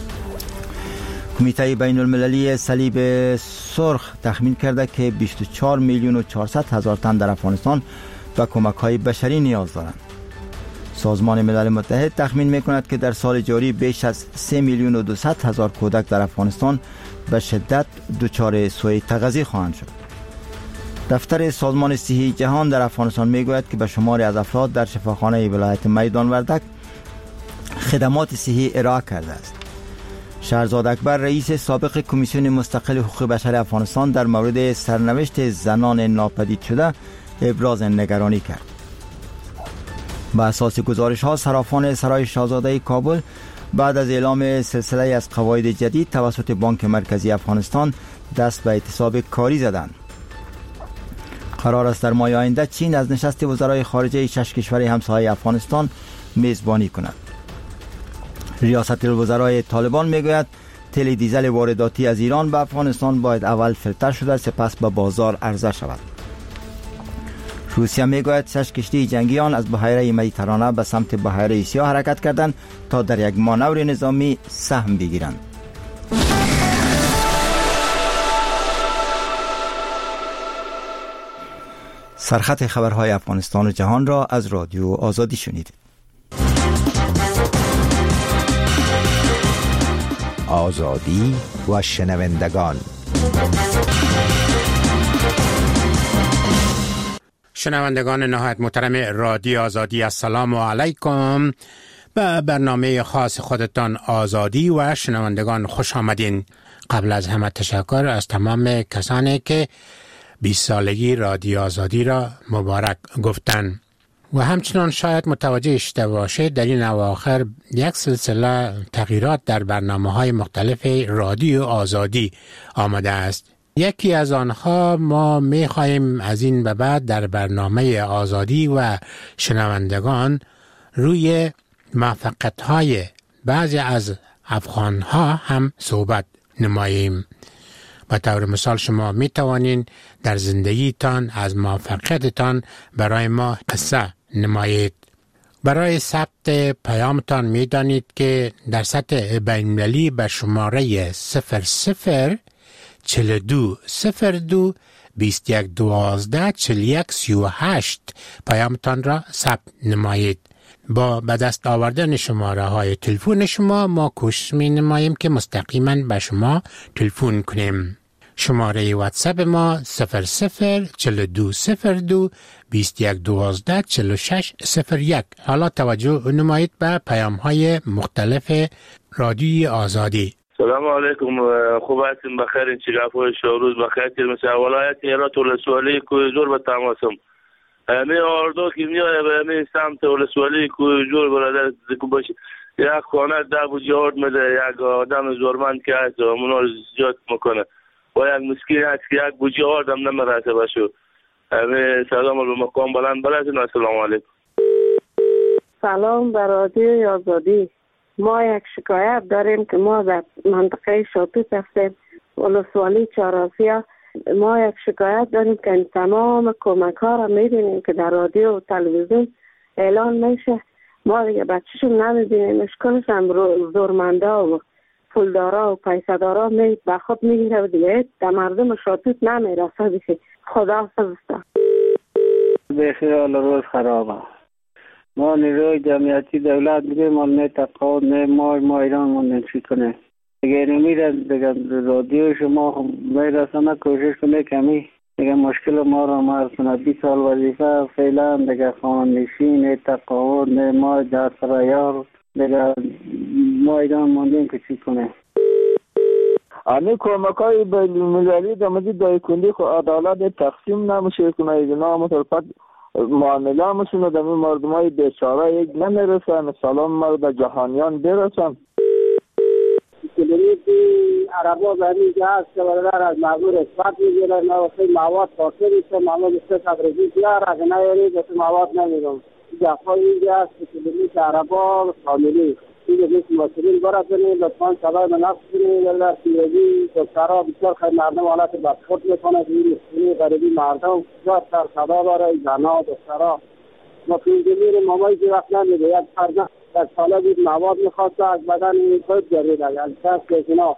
کمیته بین المللی صلیب سرخ تخمین کرده که بیست و چهار میلیون و چهارصد هزار تن در افغانستان به کمک‌های بشری نیاز دارند. سازمان ملل متحد تخمین می‌کند که در سال جاری بیش از سه میلیون و دویست هزار کودک در افغانستان به شدت دچار سوء تغذیه خواهند شد. دفتر سازمان صحی جهان در افغانستان میگوید که به شماری از افراد در شفاخانه ولایت میدان وردک خدمات صحی ارائه کرده است. شهرزاد اکبر رئیس سابق کمیسیون مستقل حقوق بشر افغانستان در مورد سرنوشت زنان ناپدید شده ابراز نگرانی کرد. با اساس گزارش ها، صرافان سرای شاهزاده کابل بعد از اعلام سلسله از قواعد جدید توسط بانک مرکزی افغانستان دست به اعتصاب کاری زدند. قرار است در ماه آینده چین از نشست وزرای خارجه شش کشور همسایه افغانستان میزبانی کند. ریاست الوزرای طالبان میگوید تل دیزل وارداتی از ایران به افغانستان باید اول فیلتر شده سپس به بازار عرضه شود. روسیه میگوید شش کشتی جنگیان از بحیره مدیترانه به سمت بحیره سیاه حرکت کردند تا در یک مانور نظامی سهم بگیرند. سرخط خبرهای افغانستان و جهان را از رادیو آزادی شنیدید. آزادی و شنوندگان. شنوندگان نهایت محترم رادیو آزادی، السلام علیکم. به برنامه خاص خودتان آزادی و شنوندگان خوش آمدین. قبل از همه تشکر از تمام کسانی که بیست سالگی رادیو آزادی را مبارک گفتن و همچنان شاید متوجه شده باشید در این اواخر یک سلسله تغییرات در برنامه‌های مختلف رادیو آزادی آمده است. یکی از آنها ما می‌خواهیم از این به بعد در برنامه آزادی و شنوندگان روی موفقیت‌های بعضی از افغان‌ها هم صحبت نماییم. به طور مثال شما می توانین در زندگیتان از موفقیتتان برای ما قصه نمایید. برای ثبت پیامتان می دانید که در سطح بین‌المللی به شماره صفر صفر چهل و دو صفر دو بیست و یک دوازده چهل و یک سی و هشت پیامتان را ثبت نمایید. با به دست آوردن شماره های تلفن شما ما کوشش می نماییم که مستقیما به شما تلفن کنیم. شماره واتساپ ما صفر صفر چهل و دو صفر دو بیست و یک دوازده چهل و شش صفر یک. حالا توجه نمایید به پیام های مختلف رادیوی آزادی. سلام علیکم، خوب هستین؟ بخیر؟ این چگاه شوروز بخیر؟ مثل ولایت هرات ولسوالی کوی زور به تماسم امی آردو که میایه به امی سمت ولسوالی کوی زور برادر دکو باشه یک خانه ده بودی آرد میده، یک آدم زورمند که هست و منو زیاد میکنه و یک مسکین هست که یک بودی آرد هم نمیرسه باشو همه سلام به مقام بلند برسون. السلام علیکم. سلام به رادیوی آزادی. ما یک شکایت داریم که ما در منطقه شاتوت هستیم، ولسوالی چهارآسیا. ما یک شکایت داریم که این تمام کمک ها را میبینیم که در رادیو و تلویزیون اعلان میشه، ما دیگه بچه‌شون نمیبینیم. اشکالش هم زورمندا و پولدارا و پیسدارا می به خود میگیره و دیگه در مردم شاتوت نمیرسه. دیگه خدا حافظ. بخیال روز خرابه. ما نیروی جمعیتی دولت دیگه ما نه تقاعد نه ما ما ایران موندن چی کنه دیگه نمیره دیگه. رادیو شما میرسانه کوشش کنه کمی دیگه مشکل ما رو مرز کنه. بیست سال وظیفه فعلا دیگه خانشین نه تقاعد نه ما دست رایار دیگه ما ایران موندن که چی کنه. آنی کمکای بین‌المللی در مورد دایکندی خو عدالت تقسیم نمیشه کنه. اینا مترفت معامله همشون در مردم های بیچاره یک نمیرسن. مثلا مرد جهانیان برسن. کلیمیتی عربا به اینجا هست که برادر از مزور اثبات میگیره نه وقتی مواد پاسه میشه معمول بسته تبریزی بیار اگه نیاری بسته مواد نمیرم. جفا اینجا هست که کلیمیتی عربا فامیلی اینجا بیست مسئولین برد کنید لطفاً سبای منافع کنید در سیوزی دکترها بسیار خیلی مردم حالت بدخود میکنه که این مسئولی غریبی مردم بسیار سر صدا برای زنها دکترها ما که اینجا میریم مامایی که وقت نمیده یک فرزن یک ساله بود مواد میخواست از بدن این خود جرید از کس که اینا.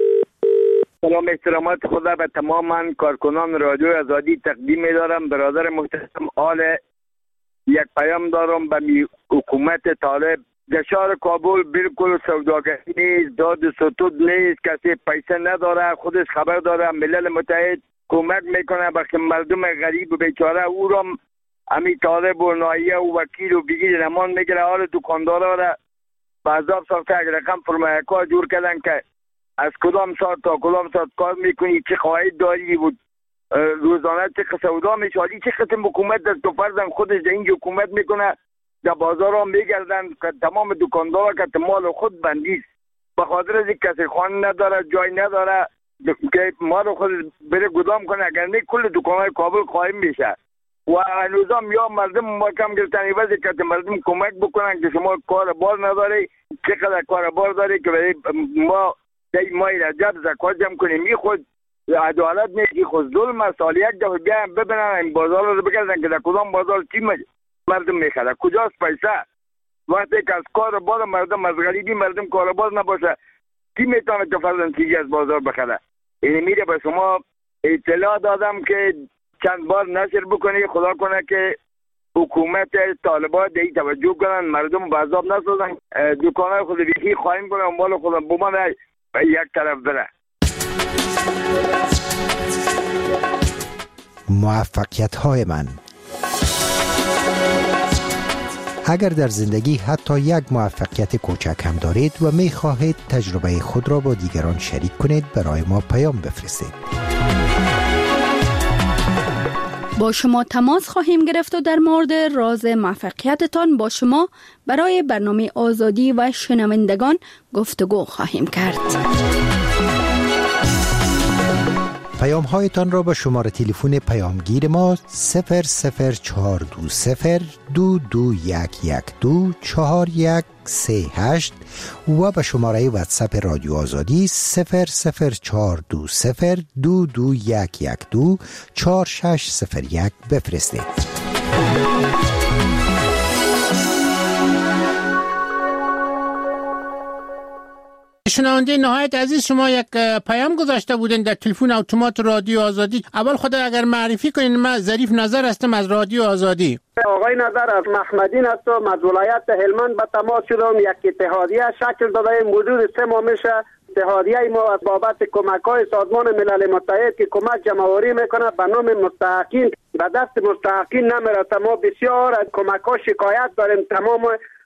سلام احترامات خدا به تمام کارکنان رادیو آزادی تقدیم می‌دارم. برادر محترم آل یک پیام دارم به حکومت طالب. گشار کابل بالکل سوداگری نیست، داد ستود نیست، کسی پیسه نداره، خودش خبر داره. ملل متحد کمک میکنه به مردم غریب و بیچاره او را امی طالب و نایه و وکیل و بگیر نمان میگیره. حال دکاندارا را به عذاب ساخته. اگر رقم فرمایه کار جور کردن که از کدام ساعت تا کدام ساعت کار میکنی، چه خواهید داری بود روزانه چه سودا میشالی، چه قسم حکومت دست و فرزن خودش در اینجا حکومت میکنه. در بازار ها میگردن که تمام دکاندارا که مال خود بندیست به خاطر از کسی خان نداره جای نداره که ما رو خود بره گدام کنه. اگر نه کل دکانهای کابل قایم میشه و هنوزم یا مردم محکم گرفتن عوض که مردم کمک بکنن که شما کار بار نداری، چقدر کار بار داری که برای ما دی مای رجب زکات جمع کنیم. می خود عدالت نیست، خود ظلم است. سال یک دفعه بیان ببینن این بازار رو بگردن که در کدام بازار چی مردم میخره، کجاست پیسه. وقتی که از کار بار مردم از غریبی مردم کارباز نباشه کی میتونه که فرضاً چیزی از بازار بخره. این میره به شما اطلاع دادم که چند بار نشر بکنی. خدا کنه که حکومت طالبان دی توجه کنن، مردم به عذاب نسازن، دکانهای خود بیخی خواهیم کنن و مال خود بمانه یک طرف بره. موفقیت های من. اگر در زندگی حتی یک موفقیت کوچک هم دارید و می خواهید تجربه خود را با دیگران شریک کنید، برای ما پیام بفرستید. با شما تماس خواهیم گرفت و در مورد راز موفقیتتان با شما برای برنامه آزادی و شنوندگان گفتگو خواهیم کرد. پیام هایتان را به شماره تلفن پیامگیر ما صفر صفر چهار دو صفر دو دو یک یک دو چهار یک سه هشت و به شماره واتساپ رادیو آزادی صفر صفر چهار دو صفر دو دو یک یک دو چهار شش صفر یک بفرستید. شنونده نهایت عزیز، شما یک پیام گذاشته بودین در تلفن اتومات رادیو آزادی. اول خود اگر معرفی کنین. من ظریف نظر هستم از رادیو آزادی. آقای نظر از محمدین هستم، از ولایت هلمند به تماس شدم. یک اتحادیه شکل داده حدود سه ماه میشه. اتحادیه ما از بابت کمک‌های سازمان ملل متحد که کمک جمع‌آوری میکنه به نام مستحقین به دست مستحقین نمیرسه. ما بسیار از کمک‌ها شکایت داریم. تمام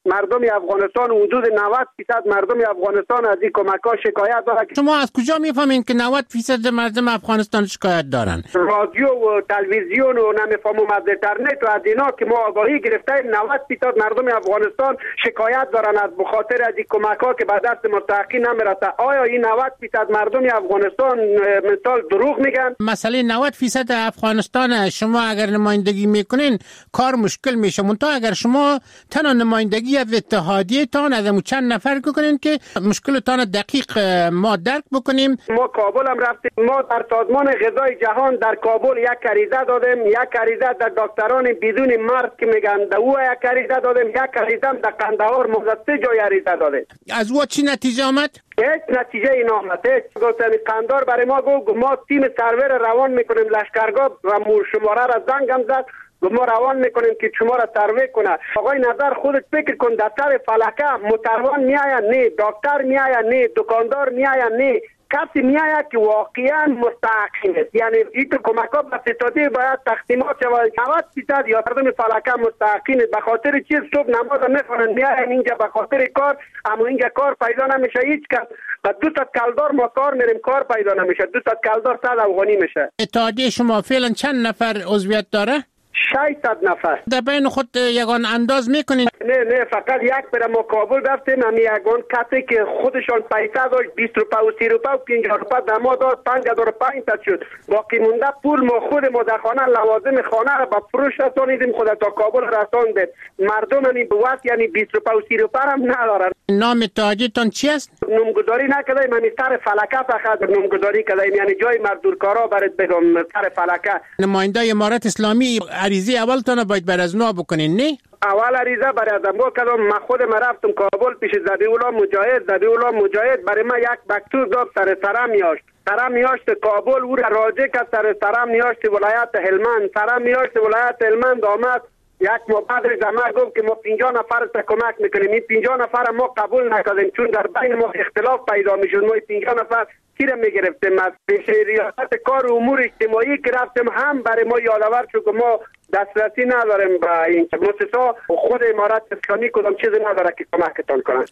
مردم افغانستان حدود نود درصد مردم افغانستان از این کمک‌ها شکایت دارند. شما از کجا میفهمین که نود درصد مردم افغانستان شکایت دارن؟ رادیو و تلویزیون و نمیفهمم از اینترنت و از اینا که ما آگاهی گرفتیم نود درصد مردم افغانستان شکایت دارن از بخاطر از این کمک‌ها که به دست مستحقین نمیرسه. آیا این نود درصد مردم افغانستان مثال دروغ میگن؟ مسئله نود درصد افغانستان شما اگر نمایندگی میکنین کار مشکل میشه. منتها اگر شما تنها نمایندگی از اتحادیه تان از امو چند نفر کنین که مشکلتان دقیق ما درک بکنیم. ما کابل هم رفتیم، ما در سازمان غذای جهان در کابل یک عریضه دادیم، یک عریضه در دکتران بدون مرد که میگن در او یک عریضه دادیم، یک عریضه در قندهار موزه سه جای عریضه دادیم. از او چی نتیجه آمد؟ هیچ نتیجه این آمد. هیچ گفتن قندار برای ما گفت ما تیم سرور روان میکنیم لشکرگاه و شماره را زنگم زد ما روان میکنیم که شما را سروی کنه. آقای نظر خودت فکر کن در سر فلکه متروان میآید نه، دکتر میآید نه، دکاندار میآید نه، کسی میآید که واقعا مستحق است. یعنی این کمک‌ها به ستادی باید تقسیمات شود. نود درصد یا مردم فلکه مستحقین به خاطر چیز صبح نماز میخونن میآید اینجا به خاطر کار، اما اینجا کار پیدا نمیشه. هیچ کس و دو تا کلدار ما کار میریم کار پیدا نمیشه. دو تا کلدار صد افغانی میشه. اتحادیه شما فعلا چند نفر عضویت داره؟ ششصد نفر. در بین خود یگان انداز میکنین؟ نه نه فقط یک برای ما کابل رفتیم همی یگان کسی که خودشان پیسه داشت بیست روپه و سی روپه و پنجاه روپه در ما داد پنج هزار و پنج صد شد. باقی مونده پول ما خود ما در خانه لوازم خانه را به فروش رسانیدیم خود تا کابل رساندیم. مردم همی بوست یعنی بیست روپه و سی روپه هم ندارن. نام اتحادیه‌تان چی است؟ نامگذاری نکردیم، همی سر فلکه فقط نامگذاری کردیم، یعنی جای مزدورکارا برات بگم سر فلکه. نماینده امارت اسلامی عریضه اولتون باید بر از نو بکنین نه؟ اول عریضه برای از ما کردم. من خودم رفتم کابل پیش ذبیح‌الله مجاهد. ذبیح‌الله مجاهد برای من یک مکتوب داد سر سرم میاشت. سرم میاشت کابل او را راجع کرد. سر سرم میاشت ولایت هلمند. سرم میاشت ولایت هلمند آمد. یک ما بعد زمان گفت که ما پنجاه نفر تا کمک میکنیم. این پنجاه نفر ما قبول نکردیم چون در بین ما اختلاف پیدا میشد. ما پنجاه نفر کیره میگرفتیم از پیش ریاست کار امور اجتماعی که رفتیم هم برای ما یادآور شد که ما دسترسی نداریم به این مؤسسات. خود امارت اسلامی کدام چیزی نداره که کمکتان کنند.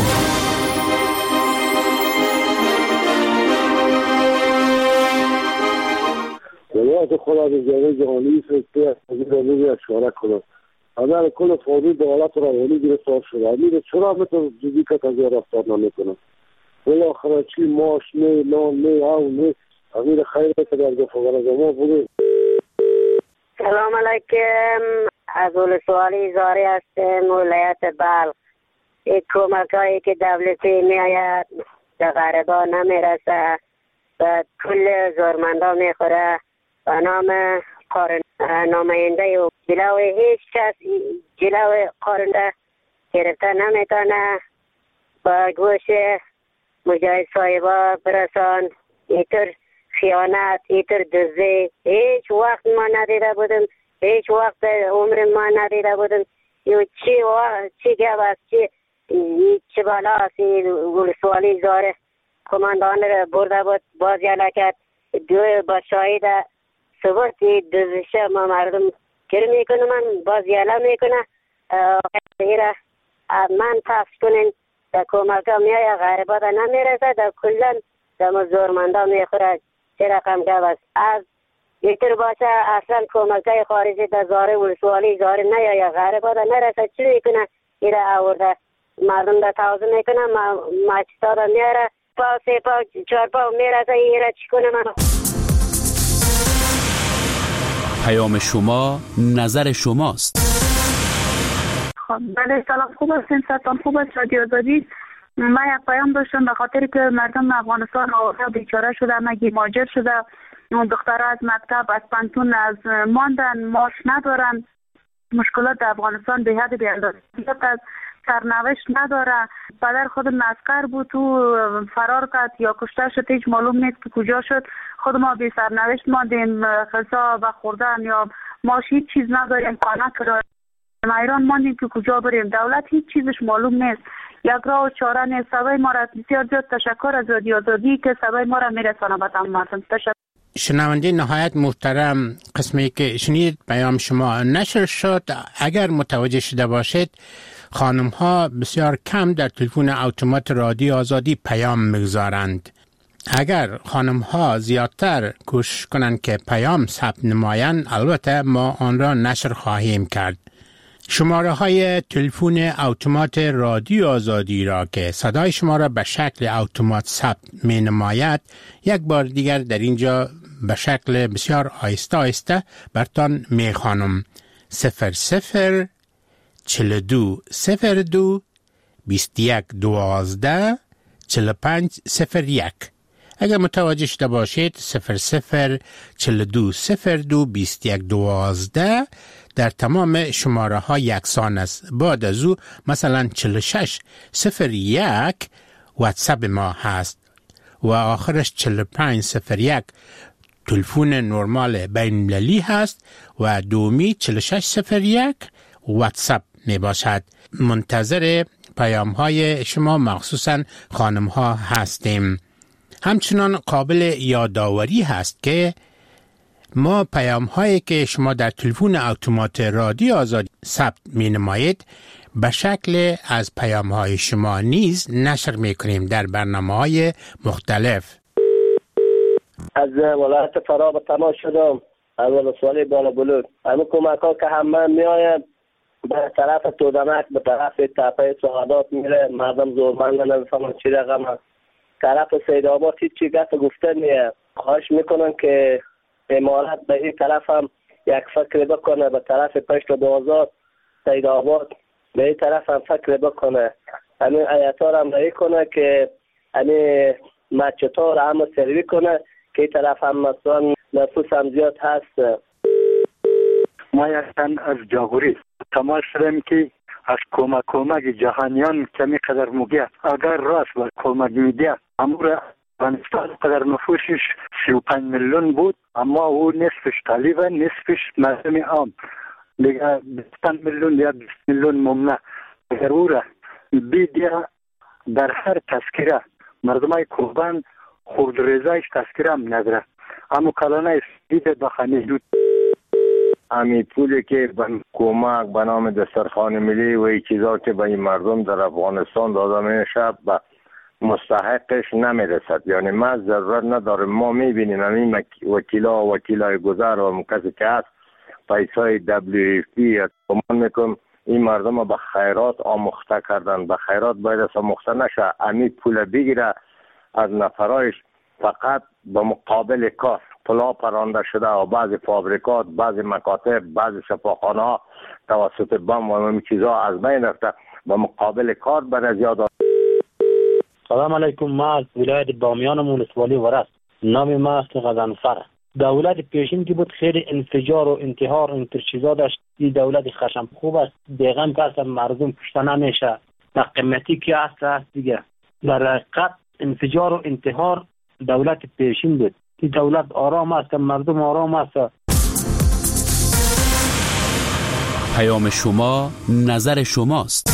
ولایت خود از جامعه جهانی سکته از این روی اشاره کنند. اگر کل فوری به حالت روانی گرفتار شده امیر چرا مثل جدی که تازه رفتار نمیکنند؟ بالاخره چی ماش نه نان نه او نه امیر خیلی که در دفعه از ما بوده. سلام علیکم. از ولسوالی زاری هستم ولایت بلخ. این کمک هایی که دولتی می آید به غریبا نمی رسه و کل زورمندا می خوره و نام قارن نماینده و جلو هیچ کس جلو قارنده گرفته نمیتونه. با گوش مجاهد صاحبا برسان اینطور خیانت اینطور دزدی هیچ وقت ما ندیده بودم. هیچ وقت عمر ما ندیده بودم. یو چی و چی گپ است چی چه بالا است. ولسوالی زاره کماندان را برده بود باز یالا کرد دو با شاهد ثبوت دزدشه ما مردم کر میکنه من باز یالا میکنه ایره من پس کنین در کمک ها میای غریبات نمیرسه در کلن در مزورمنده میخوره چه رقم گپ است. از اینطور باشه اصلا کمک های خارجی در زاره ولسوالی زاره نیای غریبات نرسه چی میکنه ایره آورده مردم در تازه میکنه ماچتا در میاره پاو سه پاو چهار پاو میرسه ایره چی کنه من. پیام شما نظر شماست. خب بله سلام خوب هستین ستان خوب است رادیو آزادی. من یک پیام داشتم به خاطر که مردم افغانستان آواره بیچاره شده مگی ماجر شده دخترها از مکتب از پانتون از ماندن ماش ندارن مشکلات در افغانستان به حد بیاندازه از سرنوشت نداره. پدر خود مسکر بود تو فرار کرد یا کشته شد هیچ معلوم نیست که کجا شد. خود ما بی سرنوشت ماندیم غذا و خوردن یا ماش هیچ چیز نداریم خانه کرایه ایران ماندیم که کجا بریم. دولت هیچ چیزش معلوم نیست. یک راه و چاره نیست. سبای ما را بسیار زیاد تشکر از رادیو آزادی که سبای ما را میرسانه به تمام. تشکر. شنونده نهایت محترم قسمی که شنید پیام شما نشر شد اگر متوجه شده باشید خانم ها بسیار کم در تلفن اتومات رادیو آزادی پیام میگذارند. اگر خانم ها زیادتر کوشش کنند که پیام ثبت نمایند، البته ما آن را نشر خواهیم کرد. شماره های تلفن اتومات رادیو آزادی را که صدای شما را به شکل اتومات ثبت می نماید، یک بار دیگر در اینجا به شکل بسیار آهسته آهسته برتان می خوانم. صفر صفر چل دو صفر دو بیست یک دوازده چل پنج صفر یک. اگر متوجه شده باشید صفر صفر چل دو صفر دو بیست یک دوازده در تمام شماره ها یکسان است. بعد از او مثلا چل و شش صفر یک واتساپ ما هست و آخرش چل و پنج صفر یک تلفن نرمال بین المللی هست و دومی چل و شش صفر یک واتساپ می باشد. منتظر پیام های شما مخصوصا خانم ها هستیم. همچنان قابل یادآوری هست که ما پیام هایی که شما در تلفن اتومات رادیو آزادی ثبت می نمایید به شکل از پیام های شما نیز نشر می کنیم در برنامه های مختلف. از ولایت فرا تماس شدم، اول سوالی بالا بلود همه کمک ها که همه می آید به طرف تودنک، به طرف تپه سعادات میره، مردم زورمند نمیفهمن چی رقم هست. طرف سید آباد هیچ چی گفت گفته نیه. خواهش میکنن که امارت به این طرف هم یک فکر بکنه، به طرف پشت و بازار سید آباد به این طرف هم فکر بکنه. همین ایتار هم رایی کنه که همین مچتار هم سروی کنه که این طرف هم مثلا نفوس هم زیاد هست. ما یکتن از جاغوری تماس شدیم که از کمک کمک جهانیان کمی قدر مگه اگر راست و کمک میده امور افغانستان قدر نفوسش سی و پنج میلیون بود، اما او نصفش طالب نصفش مردم عام دیگه بیست میلیون یا بیست میلیون ممنع. اگر او را بیدیا در هر تذکره مردمای کوبان خود رضایش تذکره هم نداره، اما کلانه دیده بخانه دود امی پولی که به کمک به نام دسترخوان ملی و این چیزا که به این مردم در افغانستان داده میشه به مستحقش نمیرسد. یعنی ما ضرورت نداره، ما میبینیم همین وکیلا و وکیلای گذر و کسی که هست پیسای دبلیو اف پی کمان میکنم این مردم رو به خیرات آموخته کردن. به خیرات باید از آموخته نشه، امی پول بگیره از نفرایش فقط به مقابل کار پلا پرانده شده و بعضی فابریکات، بعضی مکاتب، بعضی شفاخانه ها توسط بم و همین چیزها از بین رفته به مقابل کار بر زیاد. سلام علیکم، ما از ولایت بامیان مونسوالی ورست، نام ما است غضنفر. دولت پیشین که بود خیلی انفجار و انتحار و انتر چیزا داشت. این دولت خشم خوب است، دیگم که اصلا مردم پشت نمیشه، در قیمتی که هست هست دیگه. در حقیقت انفجار و انتحار دولت پیشین بود. این دولت آرام است، مردم آرام است. پیام شما نظر شماست.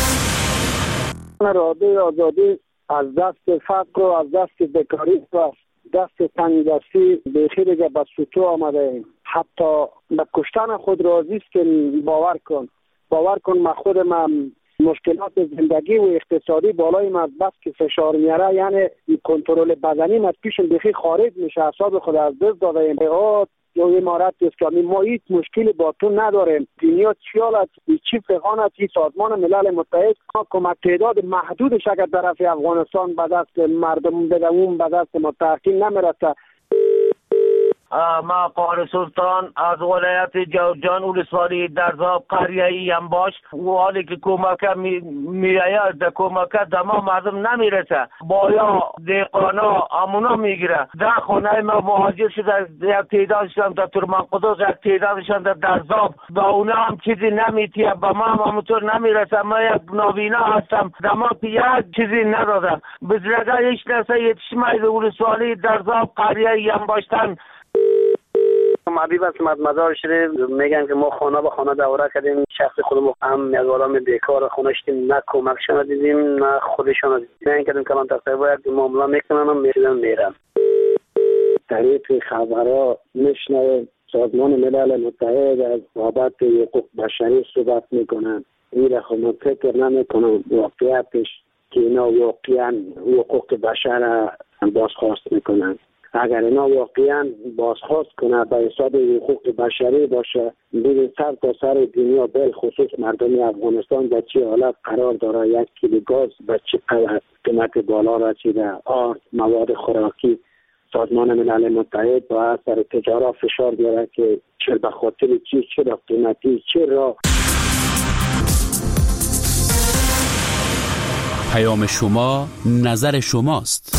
رادیو آزادی از دست فقر و از دست بیکاری و دست تنگدستی بخیر که به سطوح آمده ایم. حتی به کشتن خود راضی است که باور کن باور کن ما خود من مشکلات زندگی و اقتصادی بالای ما بس که فشار میاره، یعنی کنترل بدنی ما پیش بخی خارج میشه، اعصاب خود از دست داده ایم. یا امارت اسلامی ما هیچ مشکلی با تو نداریم. دنیا چیالت چی فقانت این سازمان ملل متحد کمک تعداد محدودش اگر طرف افغانستان به دست مردم بدون به دست متحقین نمیرسه. ما قهر سلطان از ولایت جوزجان ولسوالی درزاب قریه‌ای هم باش و حالی که کمک میآید در کمک دما مردم نمیرسه، بایا دیقانا امونا میگیره. در خانه ما مهاجر شده، یک تعدادشان در ترمان قدوس، یک تعدادشان در درزاب، با اونا هم چیزی نمیتیه، با ما هم همونطور نمیرسه. ما یک نابینا هستم، دما یک چیزی ندادم، بزرگه هیچ نسه یتشمای ولسوالی درزاب قریه‌ای هم باشتن. معبیب از مدمدار شده میگن که ما خانه به خانه دوره کردیم، شخص خودمون هم یک آدم بیکار خونه شدیم، نه کمکشان دیدیم نه خودشان دیدیم. نه کردیم کلان تقریبا یک معامله میکنن هم میشدن میرن. طریق خبرها میشنویم سازمان ملل متحد از بابت حقوق بشری صحبت میکنن. این خب من فکر نمی کنم واقعیتش که اینا واقعا حقوق بشر بازخواست میکنن. اگر اینا واقعا بازخواست کنه به حساب حقوق بشری باشه، ببین سر تا سر دنیا بل خصوص مردم افغانستان در چه حالت قرار داره. یک کیلو گاز به چه قیمت بالا رسیده، آرد، مواد خوراکی. سازمان ملل متحد با اثر تجارت فشار بیاره که چه به خاطر چی، چرا قیمتی، چرا. پیام شما، نظر شماست.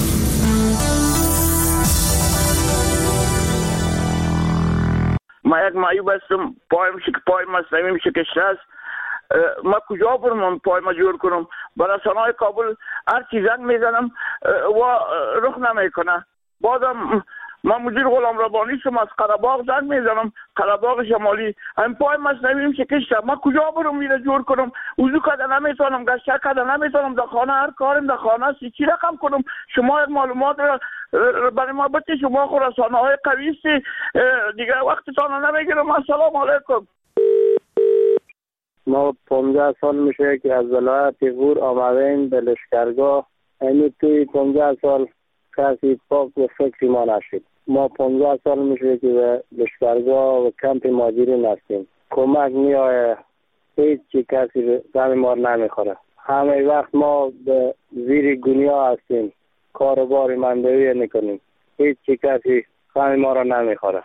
ما یک معیوب هستم، پایم شک پایم مصنوعیم شکسته است. ما کجا برم پای ما جور کنم؟ به رسانه‌های کابل هر چی زنگ میزنم و رخ نمیکنه. بازم ما مدیر غلام ربانی شم، از قره‌باغ زنگ میزنم، قره‌باغ شمالی، این پای مصنوعیم شکسته. ما کجا برم میره جور کنم؟ وضو کردن نمیتونم، گشت کردن نمیتونم، در خانه هر کارم در خانه است. چی رقم کنم؟ شما معلومات برای ما بده. شما خود رسانه‌های قوی است دیگه، وقتتان نمیگیرم. السلام علیکم. ما پانزده سال میشه که از ولایت غور آمدیم به لشکرگاه. یعنی توی پانزده سال کسی پاک و فکری ما نشد. ما پانزده سال میشه که به لشکرگاه و کمپ مهاجرین هستیم. کمک میآید، هیچ چی کسی غم ما نمیخوره. همه وقت ما به زیر گنیا هستیم، کاروبار مندوی نکنیم، هیچ چی کسی غم ما را نمیخوره.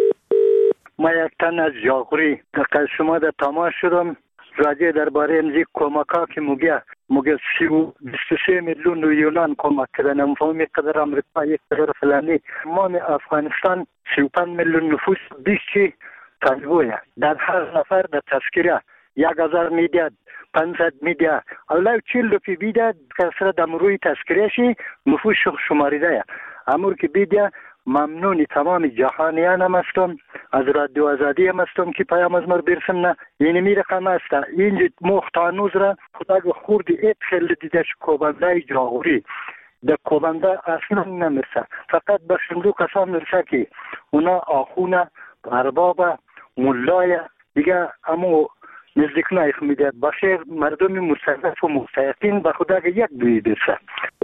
ما یک تن از جاغوری در شما در تماس شدم راجع درباره امزی کمک ها که مگه مگه بیست و سه میلیون یونان کمک کردن. مفهومی قدر امریکا یک قدر فلانی. ما افغانستان سی و پنج میلیون نفوس بیست طالبویه. در هر نفر در تذکره یک هزار میداد، پانصد میداد. اولا چهل روپی بیداد کسر در روی تذکرهشی نفوس شماریده. امور که بیداد ممنونی تمام جهانیان هم هستم، از رادیو آزادی هم هستم که پیام از مر برسم. نه یعنی می رقم هست اینجا مختانوز را خدا خوردی ایت خیلی دیدش کوبنده جاغوری در کوبنده اصلا نمیرسه، فقط به شندو کسان میرسه که اونا آخونه ارباب ملای دیگه امو نزدیک نایخ میده. باشه مردم مستضعف و مستحقین به خدا یک دوی برسه.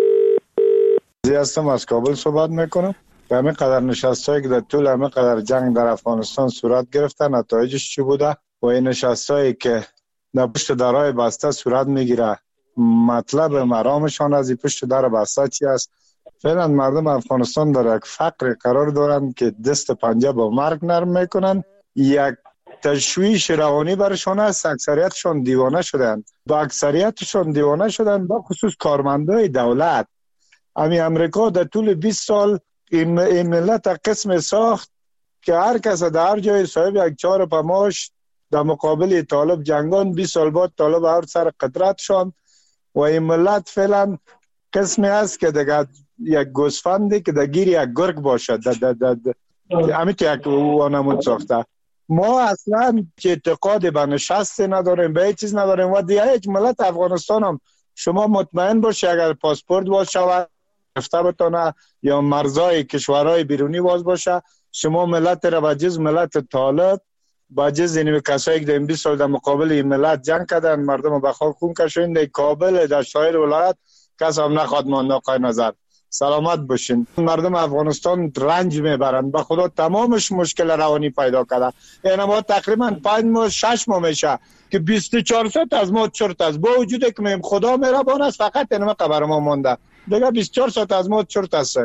زی هستم از کابل صحبت میکنم. به همین قدر نشست هایی که در طول همین قدر جنگ در افغانستان صورت گرفته، نتایجش چی بوده و این نشست هایی که در پشت درهای بسته صورت میگیره، مطلب مرامشان از این پشت در بسته چی است. فعلا مردم افغانستان در یک فقر قرار دارند که دست پنجه با مرگ نرم میکنن. یک تشویش روانی برشان است. اکثریتشان دیوانه شدند، با اکثریتشان دیوانه شدند، با خصوص کارمندای دولت. امی امریکا در طول بیست سال این, این ملت قسم ساخت که هر کس در هر جای صاحب یک چهار پماش در مقابل طالب جنگان. بیست سال بعد طالب هر سر قدرت شان و این ملت فعلا قسمی است که دیگه یک گوسفندی که در گیر یک گرگ باشد همین تو یک وانمود ساخته. ما اصلا که اعتقاد به نشست نداریم، به هیچ چیز نداریم و دیگه یک ملت افغانستان هم شما مطمئن باشه اگر پاسپورت باز شود رفته بتانه یا مرزای کشورهای بیرونی باز باشه، شما ملت را با جز ملت طالب با جز اینمی کسایی که در این بیست سال در مقابل این ملت جنگ کردن، مردم به خاک خون کشیدن، در کابل در شایر ولایت کس هم نخواد ماند. آقای نظر سلامت باشین. مردم افغانستان رنج میبرند، به خدا تمامش مشکل روانی پیدا کرده. یعنی ما تقریبا پنج ماه شش ماه میشه که بیست و چهار ساعت از ما چرت است، با وجودی که میم خدا مهربان است فقط اینم خبر ما مونده دیگه بیست و چهار ساعت از ما چرت است.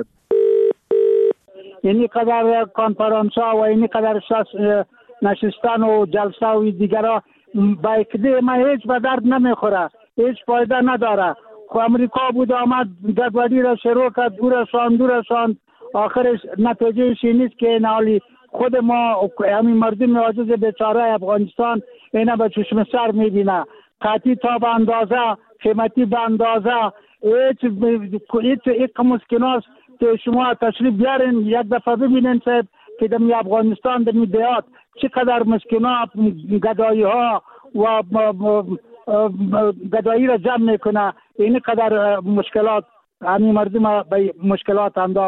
اینی قدر کنفرانس ها و اینی قدر نشستن و جلسه و دیگرها با اکده ما هیچ به درد نمیخوره، هیچ فایده نداره. خو امریکا بود آمد گدواری را شروع کرد، دور رساند دور رساند، آخرش نتیجهش این نیست که نالی خود ما همین مردم عاجز بیچاره افغانستان اینا به چشم سر میبینه. قطعی تا به اندازه، قیمتی به اندازه، هیچ هیچ یک مسکناست که شما تشریف بیارین یک دفعه ببینین صاحب که در افغانستان در دیات چقدر مسکنات گدایی ها و گدایی را جمع میکنه. این قدر مشکلات همین مردم به مشکلات انداخت.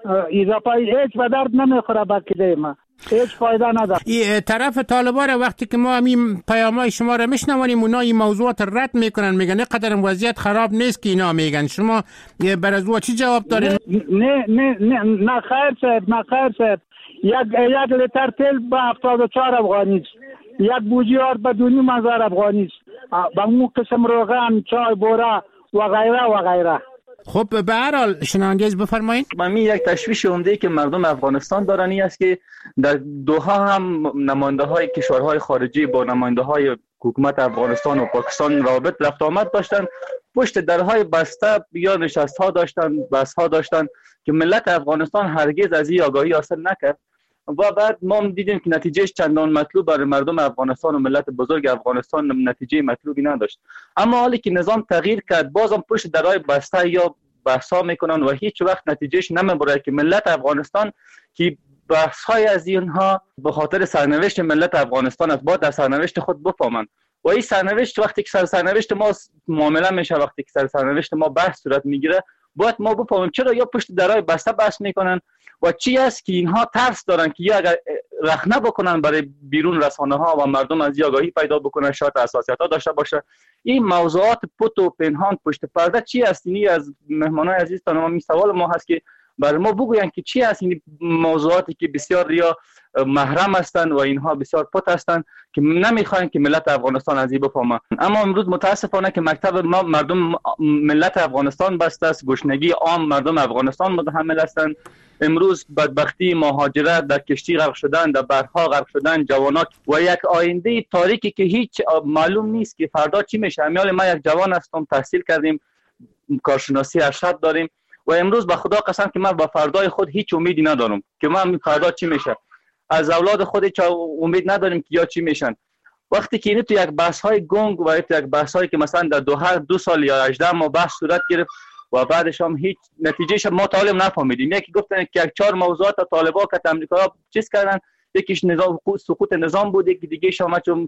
اضافه هیچ به درد نمیخوره به کده ما، هیچ فایده نداره. این طرف طالبان وقتی که ما همین پیامای شما را میشنویم اونا این موضوعات رد میکنن، میگن اینقدر وضعیت خراب نیست که اینا میگن. شما بر از او چی جواب دارین؟ نه نه نه نه خیر صاحب، نه خیر صاحب. یک یک لیتر تیل به هفتاد و چهار افغانی است، یک بوجیار به دو نیم هزار افغانی است، به اون قسم روغن، چای، بوره و غیره و غیره. خب به هر حال شنونده بفرمایید. من یک تشویش عمده که مردم افغانستان دارن این است که در دوحه هم نماینده های کشورهای خارجی با نماینده های حکومت افغانستان و پاکستان رابط رفت آمد داشتن، پشت درهای بسته یا نشست ها داشتن، بحث ها داشتن که ملت افغانستان هرگز از این آگاهی حاصل نکرد و بعد ما دیدیم که نتیجهش چندان مطلوب برای مردم افغانستان و ملت بزرگ افغانستان نتیجه مطلوبی نداشت. اما حالی که نظام تغییر کرد بازم پشت درهای بسته یا بحثا میکنن و هیچ وقت نتیجهش نمیبره که ملت افغانستان که بحث‌های از اینها به خاطر سرنوشت ملت افغانستان است باید در سرنوشت خود بفهمند و این سرنوشت وقتی که سر سرنوشت ما معامله میشه، وقتی که سر سرنوشت ما بحث صورت میگیره باید ما بفهمیم چرا یا پشت درهای بسته بحث میکنن و چی است که اینها ترس دارن که یا اگر رخنه بکنن برای بیرون رسانه ها و مردم از آگاهی پیدا بکنن شاید حساسیت ها داشته باشه. این موضوعات پت و پنهان پشت پرده چی است؟ این از مهمانای عزیز تا می سوال ما هست که برای ما بگوین که چی است این موضوعاتی که بسیار یا محرم هستند و اینها بسیار پت هستند که نمیخواین که ملت افغانستان از این بفهمه. اما امروز متاسفانه که مکتب ما مردم ملت افغانستان بسته است، گشنگی عام مردم افغانستان متحمل هستند. امروز بدبختی، مهاجرت، در کشتی غرق شدن، در بحرها غرق شدن جوانات و یک آینده تاریکی که هیچ معلوم نیست که فردا چی میشه. امیال ما یک جوان هستم، تحصیل کردیم، کارشناسی ارشد داریم و امروز به خدا قسم که من با فردای خود هیچ امیدی ندارم که من فردا چی میشه. از اولاد خود هیچ امید نداریم که یا چی میشن. وقتی که این تو یک بحث های گنگ و تو یک بحث هایی که مثلا در دو هر دو سال یا هجده ماه بحث صورت گرفت و بعدش هم هیچ نتیجهش ما طالب نفهمیدیم. یکی گفتن که یک چهار موضوعات طالبا که امریکا چیز کردن، یکیش نظام سقوط نظام بود، یکی دیگه شما چون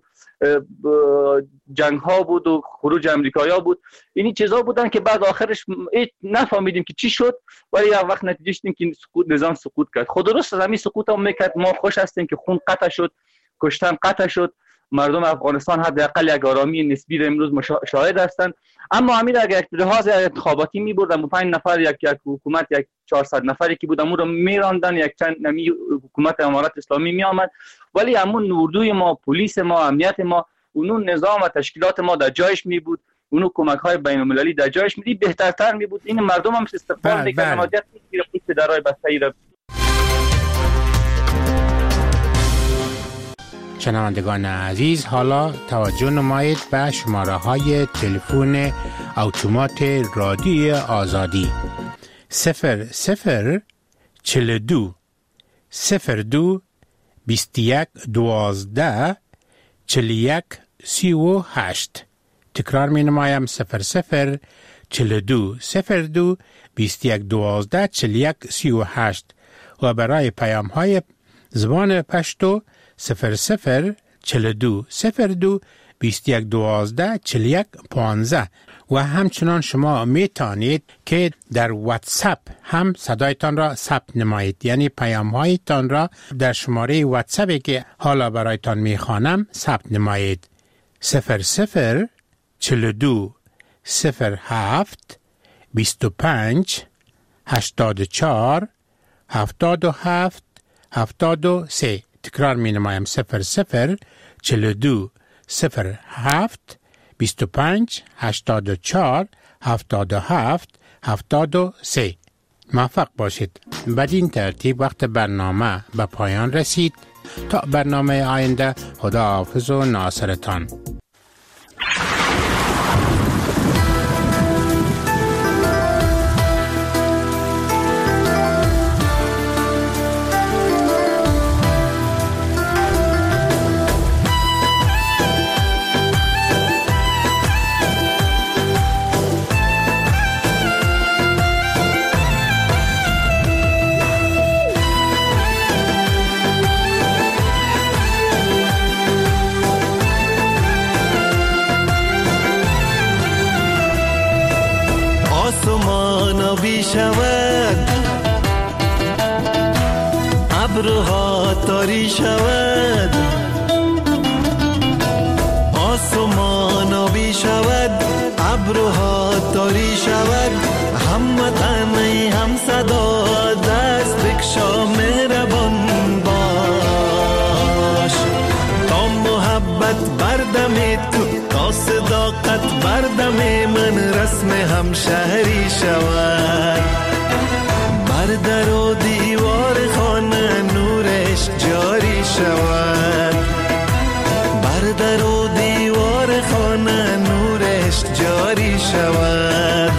جنگ ها بود و خروج امریکایا بود. اینی چیزا بودن که بعد آخرش نفهمیدیم که چی شد ولی یک وقت نتیجهش این که سقوط نظام سقوط کرد. خود درست از همین سقوط هم میکرد. ما خوش هستیم که خون قطع شد، کشتن قطع شد، مردم افغانستان حداقل یک آرامی نسبی را امروز شاهد هستند. اما همین اگر یک لحاظ انتخاباتی می‌بردن پنج نفر یک یک حکومت یک چهارصد نفری که بود امون رو میراندن، یک چند نمی حکومت امارات اسلامی می آمد ولی همون اردوی ما، پلیس ما، امنیت ما، اون نظام و تشکیلات ما در جایش می بود، اون کمک‌های بین‌المللی در جایش می بهترتر می بود. این مردم هم استقبال می‌کردن و جدی که درای بسته‌ای را. شنوندگان عزیز، حالا توجه نمایید به شماره های تلفن اتومات رادیو آزادی صفر صفر چهل و دو صفر دو بیست و یک دوازده چهل و یک سی و هشت. تکرار می نمایم صفر صفر چهل و دو صفر دو بیست و یک دوازده چهل و یک سی و هشت و برای پیام های زبان پشتو صفر صفر چهل و دو صفر دو بیست و یک دوازده چهل و یک پانزده. و همچنان شما می توانید که در واتساپ هم صدایتان را ثبت نمایید، یعنی پیام هایتان را در شماره واتساپی که حالا برایتان می خوانم ثبت نمایید. صفر صفر چهل و دو صفر هفت بیست و پنج هشتاد و چهار هفتاد و هفت هفتاد و سه. تکرار می نمایم صفر صفر چهل و دو صفر هفت بیست و پنج هشتاد و چهار هفتاد و هفت هفتاد و سه. موفق باشید. بدین ترتیب وقت برنامه به پایان رسید. تا برنامه آینده، خدا حافظ و ناصرتان. شود ابرها تاری شود، آسمان آبی شود، ابرها تاری شود، هموطن هم صدا دست بکشا مهربان باش، تا محبت بردم تو، تا صداقت بردم من رسم همشهری شود، بر در و دیوار خانه نورش جاری شود، بر در و دیوار خانه نورش جاری شود.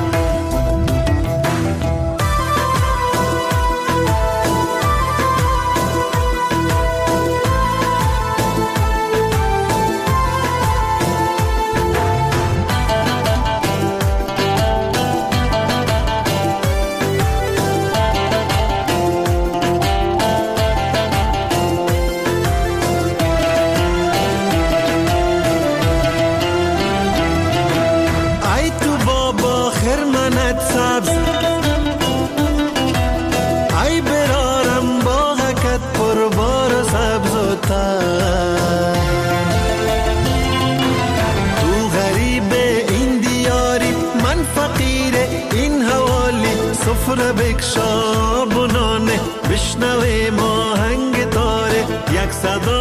سفره بکشا بنانه، بشنوه ما هنگ تاره، یک صدا